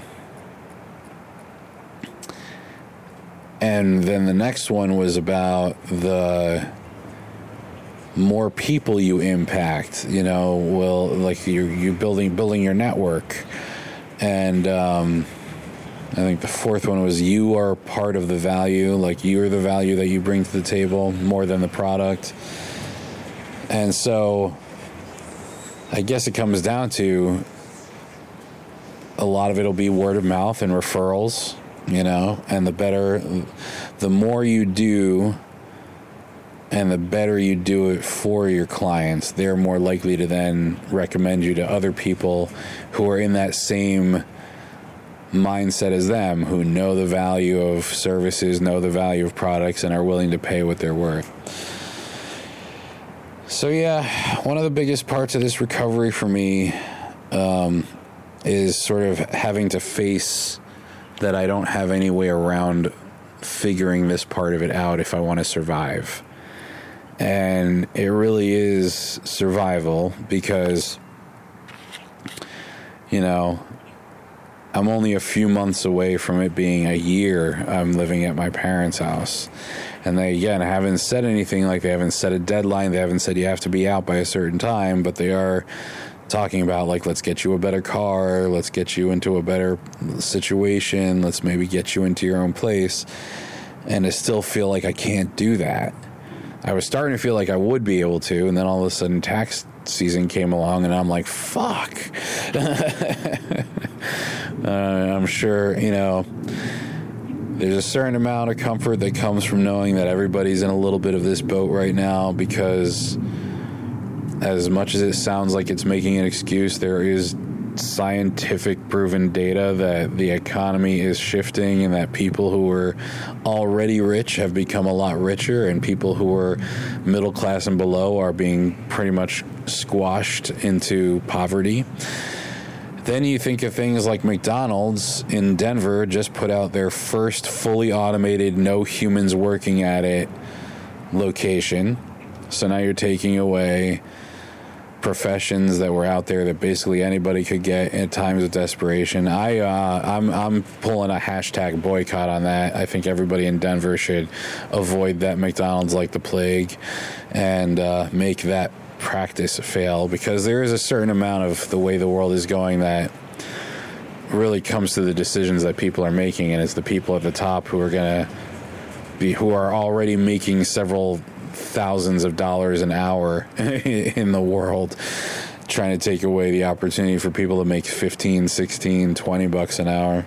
and then the next one was about the more people you impact, you know, will like you you building building your network. And um, I think the fourth one was you are part of the value, like you're the value that you bring to the table more than the product. And so I guess it comes down to a lot of it'll be word of mouth and referrals, you know, and the better, the more you do and the better you do it for your clients, they're more likely to then recommend you to other people who are in that same mindset as them, who know the value of services, know the value of products, and are willing to pay what they're worth. So yeah, one of the biggest parts of this recovery for me um, is sort of having to face that I don't have any way around figuring this part of it out if I want to survive. And it really is survival because, you know, I'm only a few months away from it being a year I'm living at my parents' house. And they, again, haven't said anything, like they haven't set a deadline. They haven't said you have to be out by a certain time, but they are talking about, like, let's get you a better car, let's get you into a better situation, let's maybe get you into your own place. And I still feel like I can't do that. I was starting to feel like I would be able to, and then all of a sudden tax season came along, and I'm like, fuck. uh, I'm sure, you know, there's a certain amount of comfort that comes from knowing that everybody's in a little bit of this boat right now, because as much as it sounds like it's making an excuse, there is scientific proven data that the economy is shifting and that people who were already rich have become a lot richer, and people who were middle class and below are being pretty much squashed into poverty. Then you think of things like McDonald's in Denver just put out their first fully automated, no humans working at it location. So now you're taking away professions that were out there that basically anybody could get in times of desperation. I, uh, I'm, I'm pulling a hashtag boycott on that. I think everybody in Denver should avoid that McDonald's like the plague and uh, make that practice fail, because there is a certain amount of the way the world is going that really comes to the decisions that people are making, and it's the people at the top who are going to be, who are already making several thousands of dollars an hour in the world, trying to take away the opportunity for people to make fifteen, sixteen, twenty bucks an hour.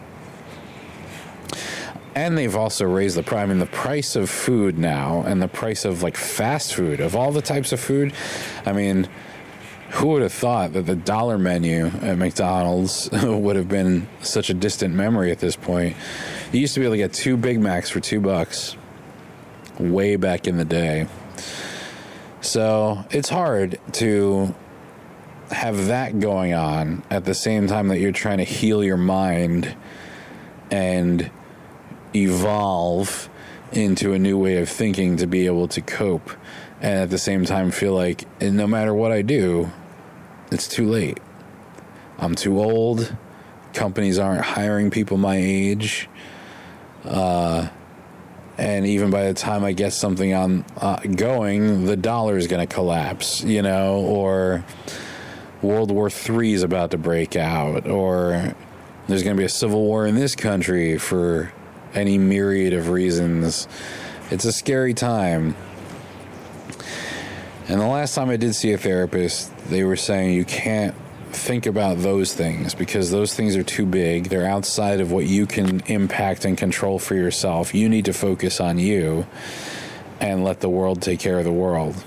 And they've also raised the price. I mean, the price of food now, and the price of like fast food, of all the types of food. I mean, who would have thought that the dollar menu at McDonald's would have been such a distant memory at this point? You used to be able to get two Big Macs for two bucks way back in the day. So it's hard to have that going on at the same time that you're trying to heal your mind and evolve into a new way of thinking to be able to cope, and at the same time feel like no matter what I do, it's too late. I'm too old. Companies aren't hiring people my age. Uh, and even by the time I get something on uh, going, the dollar is going to collapse, you know, or World War Three is about to break out, or there's going to be a civil war in this country for any myriad of reasons. It's a scary time. And the last time I did see a therapist, they were saying you can't think about those things because those things are too big. They're outside of what you can impact and control for yourself. You need to focus on you and let the world take care of the world.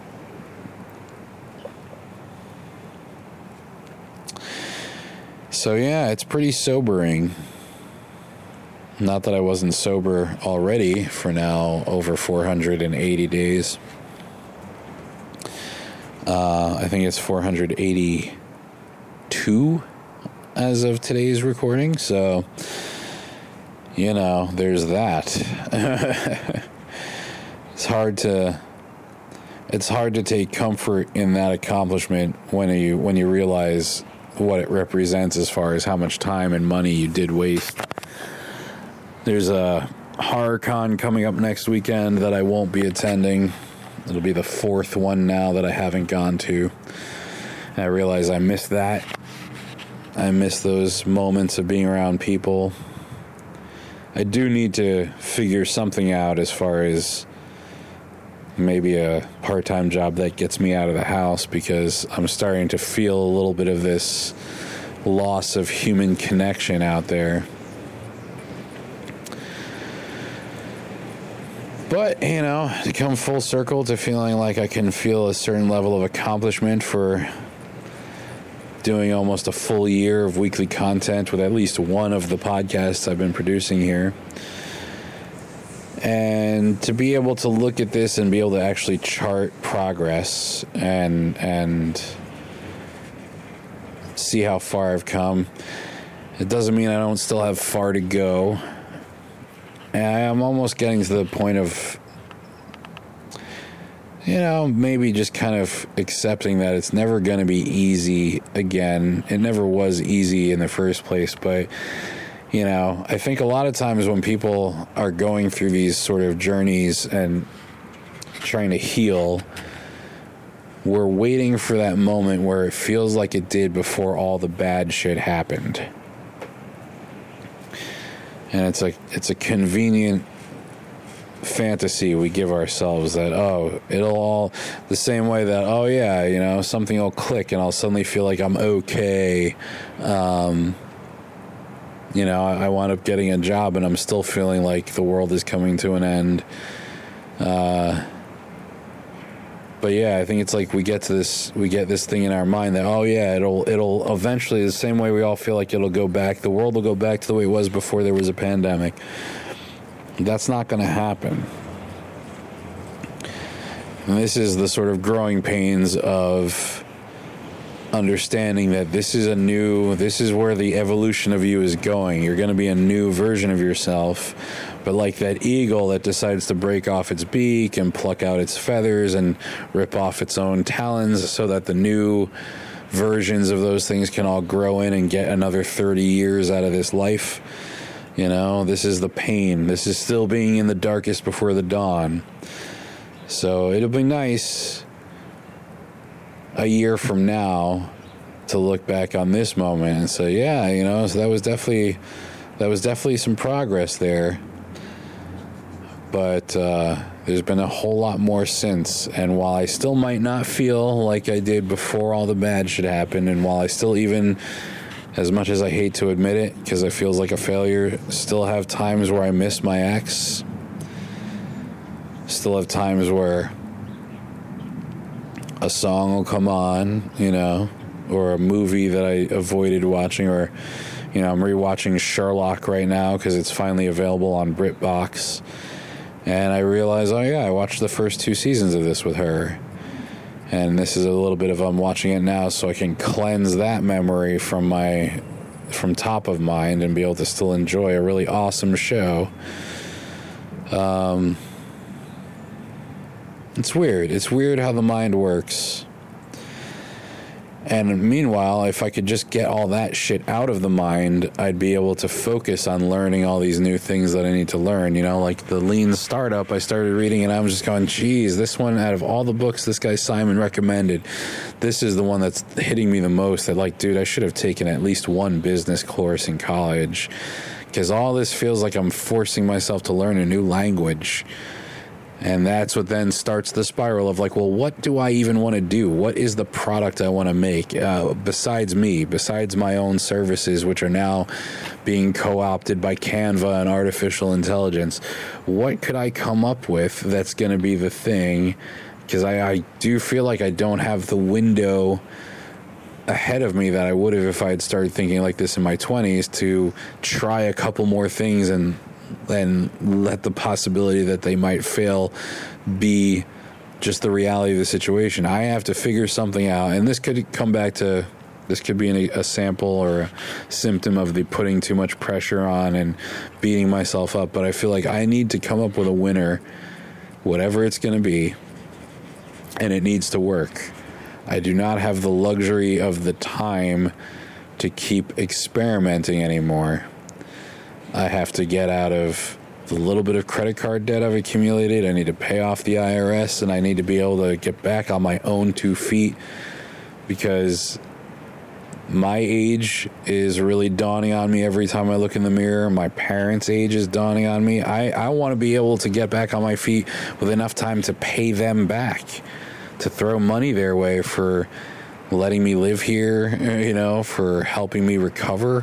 So yeah, it's pretty sobering. Not that I wasn't sober already for now over four hundred eighty days. Uh, I think it's four hundred eighty-two as of today's recording. So, you know, there's that. It's hard to it's hard to take comfort in that accomplishment when you when you realize what it represents as far as how much time and money you did waste. There's a HorrorCon coming up next weekend that I won't be attending. It'll be the fourth one now that I haven't gone to. And I realize I miss that. I miss those moments of being around people. I do need to figure something out as far as maybe a part-time job that gets me out of the house, because I'm starting to feel a little bit of this loss of human connection out there. But, you know, to come full circle to feeling like I can feel a certain level of accomplishment for doing almost a full year of weekly content with at least one of the podcasts I've been producing here. And to be able to look at this and be able to actually chart progress and and see how far I've come. It doesn't mean I don't still have far to go. And I'm almost getting to the point of, you know, maybe just kind of accepting that it's never going to be easy again. It never was easy in the first place. But, you know, I think a lot of times when people are going through these sort of journeys and trying to heal, we're waiting for that moment where it feels like it did before all the bad shit happened. And it's like it's a convenient fantasy we give ourselves that, oh, it'll all the same way that, oh yeah, you know, something will click and I'll suddenly feel like I'm okay. Um, you know, I, I wound up getting a job and I'm still feeling like the world is coming to an end. Uh, but yeah, I think it's like we get to this, we get this thing in our mind that, oh yeah, it'll, it'll eventually, the same way we all feel like it'll go back, the world will go back to the way it was before there was a pandemic. That's not going to happen. And this is the sort of growing pains of understanding that this is a new, this is where the evolution of you is going. You're going to be a new version of yourself. But like that eagle that decides to break off its beak and pluck out its feathers and rip off its own talons so that the new versions of those things can all grow in and get another thirty years out of this life. You know, this is the pain. This is still being in the darkest before the dawn. So it'll be nice a year from now to look back on this moment and say, yeah, you know, so that was definitely that was definitely some progress there. But uh, there's been a whole lot more since. And while I still might not feel like I did before all the bad shit happened, and while I still, even as much as I hate to admit it, because it feels like a failure, still have times where I miss my ex. Still have times where a song will come on, you know, or a movie that I avoided watching, or, you know, I'm rewatching Sherlock right now because it's finally available on BritBox. And I realize, oh yeah, I watched the first two seasons of this with her. And this is a little bit of, I'm watching it now so I can cleanse that memory from my, from top of mind and be able to still enjoy a really awesome show. Um, it's weird. It's weird how the mind works. And meanwhile, if I could just get all that shit out of the mind, I'd be able to focus on learning all these new things that I need to learn. You know, like the Lean Startup, I started reading and I was just going, geez, this one, out of all the books this guy Simon recommended, this is the one that's hitting me the most. That, like, dude, I should have taken at least one business course in college, because all this feels like I'm forcing myself to learn a new language. And that's what then starts the spiral of like, well, what do I even want to do? What is the product I want to make uh, besides me, besides my own services, which are now being co-opted by Canva and artificial intelligence? What could I come up with that's going to be the thing? Because I, I do feel like I don't have the window ahead of me that I would have if I had started thinking like this in my twenties, to try a couple more things and and let the possibility that they might fail be just the reality of the situation. I have to figure something out, and this could come back to, this could be an, a sample or a symptom of the putting too much pressure on and beating myself up, but I feel like I need to come up with a winner, whatever it's going to be, and it needs to work. I do not have the luxury of the time to keep experimenting anymore. I have to get out of the little bit of credit card debt I've accumulated. I need to pay off the I R S, and I need to be able to get back on my own two feet, because my age is really dawning on me every time I look in the mirror. My parents' age is dawning on me. I, I want to be able to get back on my feet with enough time to pay them back, to throw money their way for letting me live here, you know, for helping me recover.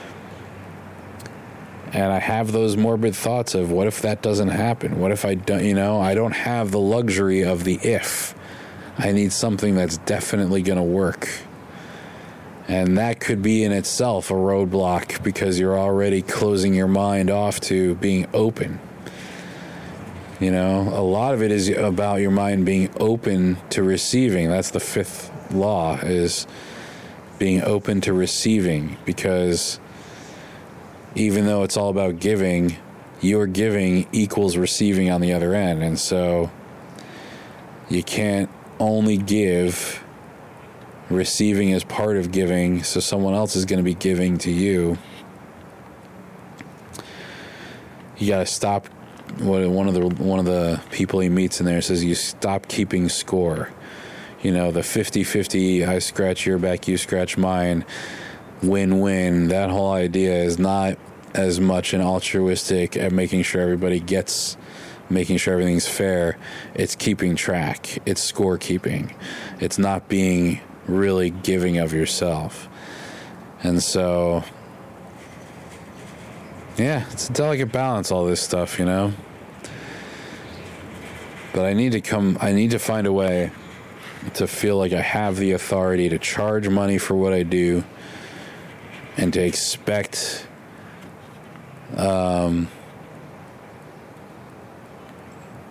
And I have those morbid thoughts of, what if that doesn't happen? What if I don't, you know, I don't have the luxury of the if. I need something that's definitely going to work. And that could be in itself a roadblock, because you're already closing your mind off to being open. You know, a lot of it is about your mind being open to receiving. That's the fifth law, is being open to receiving, because even though it's all about giving, your giving equals receiving on the other end. And so you can't only give. Receiving is part of giving, so someone else is going to be giving to you. You got to stop. What one of the one of the people he meets in there says, you stop keeping score. You know, the fifty-fifty, I scratch your back, you scratch mine, win-win. That whole idea is not as much an altruistic at making sure everybody gets, making sure everything's fair. It's keeping track. It's scorekeeping. It's not being really giving of yourself. And so, yeah, it's a delicate balance, all this stuff, you know. But I need to come, I need to find a way to feel like I have the authority to charge money for what I do, and to expect um,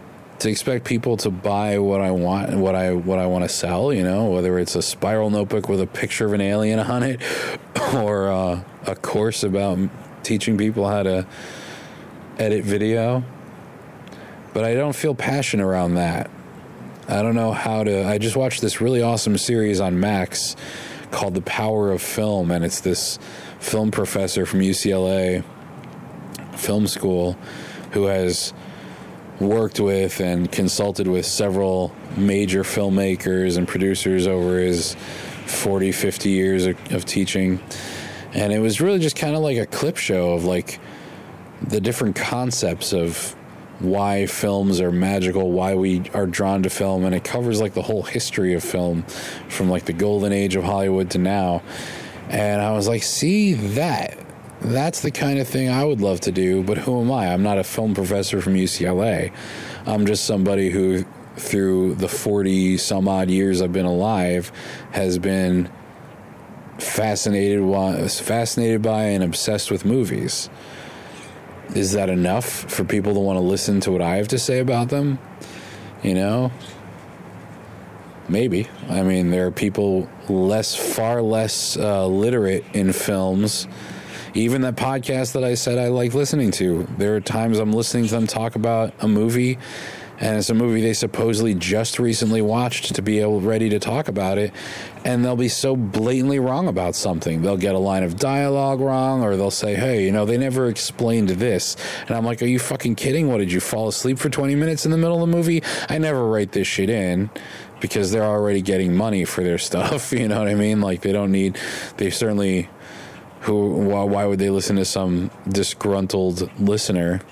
to expect people to buy what I want, what I what I want to sell, you know, whether it's a spiral notebook with a picture of an alien on it, or uh, a course about teaching people how to edit video. But I don't feel passion around that. I don't know how to. I just watched this really awesome series on Max called The Power of Film, and it's this film professor from U C L A film school who has worked with and consulted with several major filmmakers and producers over his forty, fifty years of, of teaching. And it was really just kind of like a clip show of like the different concepts of why films are magical, why we are drawn to film. And it covers like the whole history of film from like the golden age of Hollywood to now. And I was like, see that? That's the kind of thing I would love to do, but who am I? I'm not a film professor from U C L A. I'm just somebody who, through the forty some odd years I've been alive, has been fascinated, fascinated by and obsessed with movies. Is that enough for people to want to listen to what I have to say about them? You know? Maybe. I mean, there are people less, far less uh, literate in films. Even that podcast that I said I like listening to, there are times I'm listening to them talk about a movie, and it's a movie they supposedly just recently watched to be able ready to talk about it, and they'll be so blatantly wrong about something. They'll get a line of dialogue wrong, or they'll say, hey, you know, they never explained this. And I'm like, are you fucking kidding? What, did you fall asleep for twenty minutes in the middle of the movie? I never write this shit in, because they're already getting money for their stuff, you know what I mean? Like, they don't need, they certainly... Who? Why, why would they listen to some disgruntled listener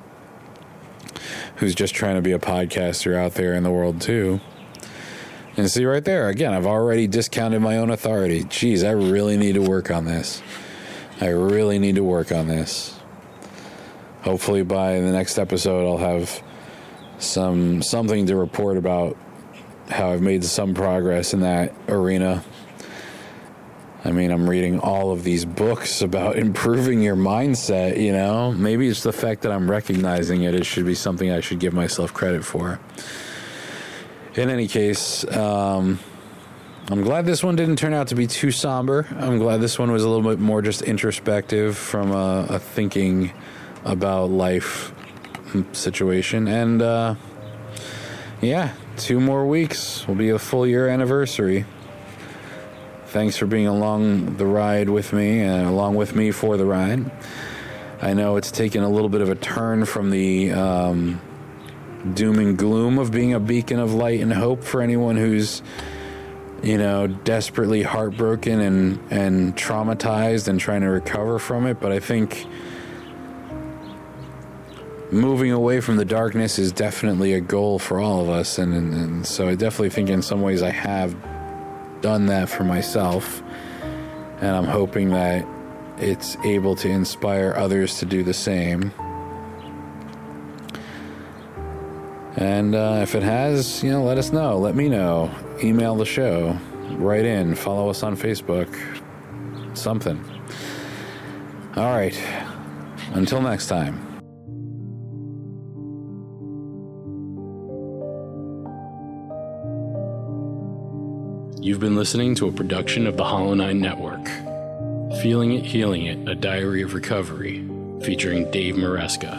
who's just trying to be a podcaster out there in the world too? And see right there, again, I've already discounted my own authority. Jeez, I really need to work on this. I really need to work on this. Hopefully by the next episode I'll have some something to report about how I've made some progress in that arena. I mean, I'm reading all of these books about improving your mindset, you know? Maybe it's the fact that I'm recognizing it. It should be something I should give myself credit for. In any case, um, I'm glad this one didn't turn out to be too somber. I'm glad this one was a little bit more just introspective from a, a thinking about life situation. And, uh, yeah, two more weeks will be a full year anniversary. Thanks for being along the ride with me and along with me for the ride. I know it's taken a little bit of a turn from the um, doom and gloom of being a beacon of light and hope for anyone who's, you know, desperately heartbroken and, and traumatized and trying to recover from it. But I think moving away from the darkness is definitely a goal for all of us. And, and, and so I definitely think in some ways I have done that for myself, and I'm hoping that it's able to inspire others to do the same. And uh, if it has, you know, let us know. Let me know. Email the show. Write in. Follow us on Facebook. Something. All right. Until next time. You've been listening to a production of the Hollow Nine Network. Feeling It, Healing It, A Diary of Recovery, featuring Dave Maresca.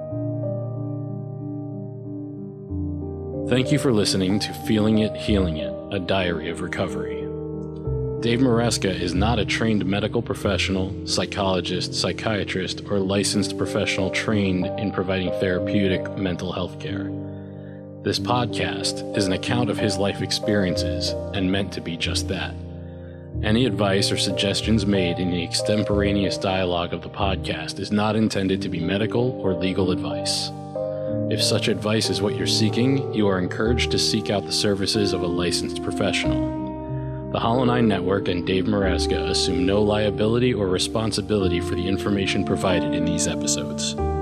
Thank you for listening to Feeling It, Healing It, A Diary of Recovery. Dave Maresca is not a trained medical professional, psychologist, psychiatrist, or licensed professional trained in providing therapeutic mental health care. This podcast is an account of his life experiences and meant to be just that. Any advice or suggestions made in the extemporaneous dialogue of the podcast is not intended to be medical or legal advice. If such advice is what you're seeking, you are encouraged to seek out the services of a licensed professional. The Hollow Nine Network and Dave Maresca assume no liability or responsibility for the information provided in these episodes.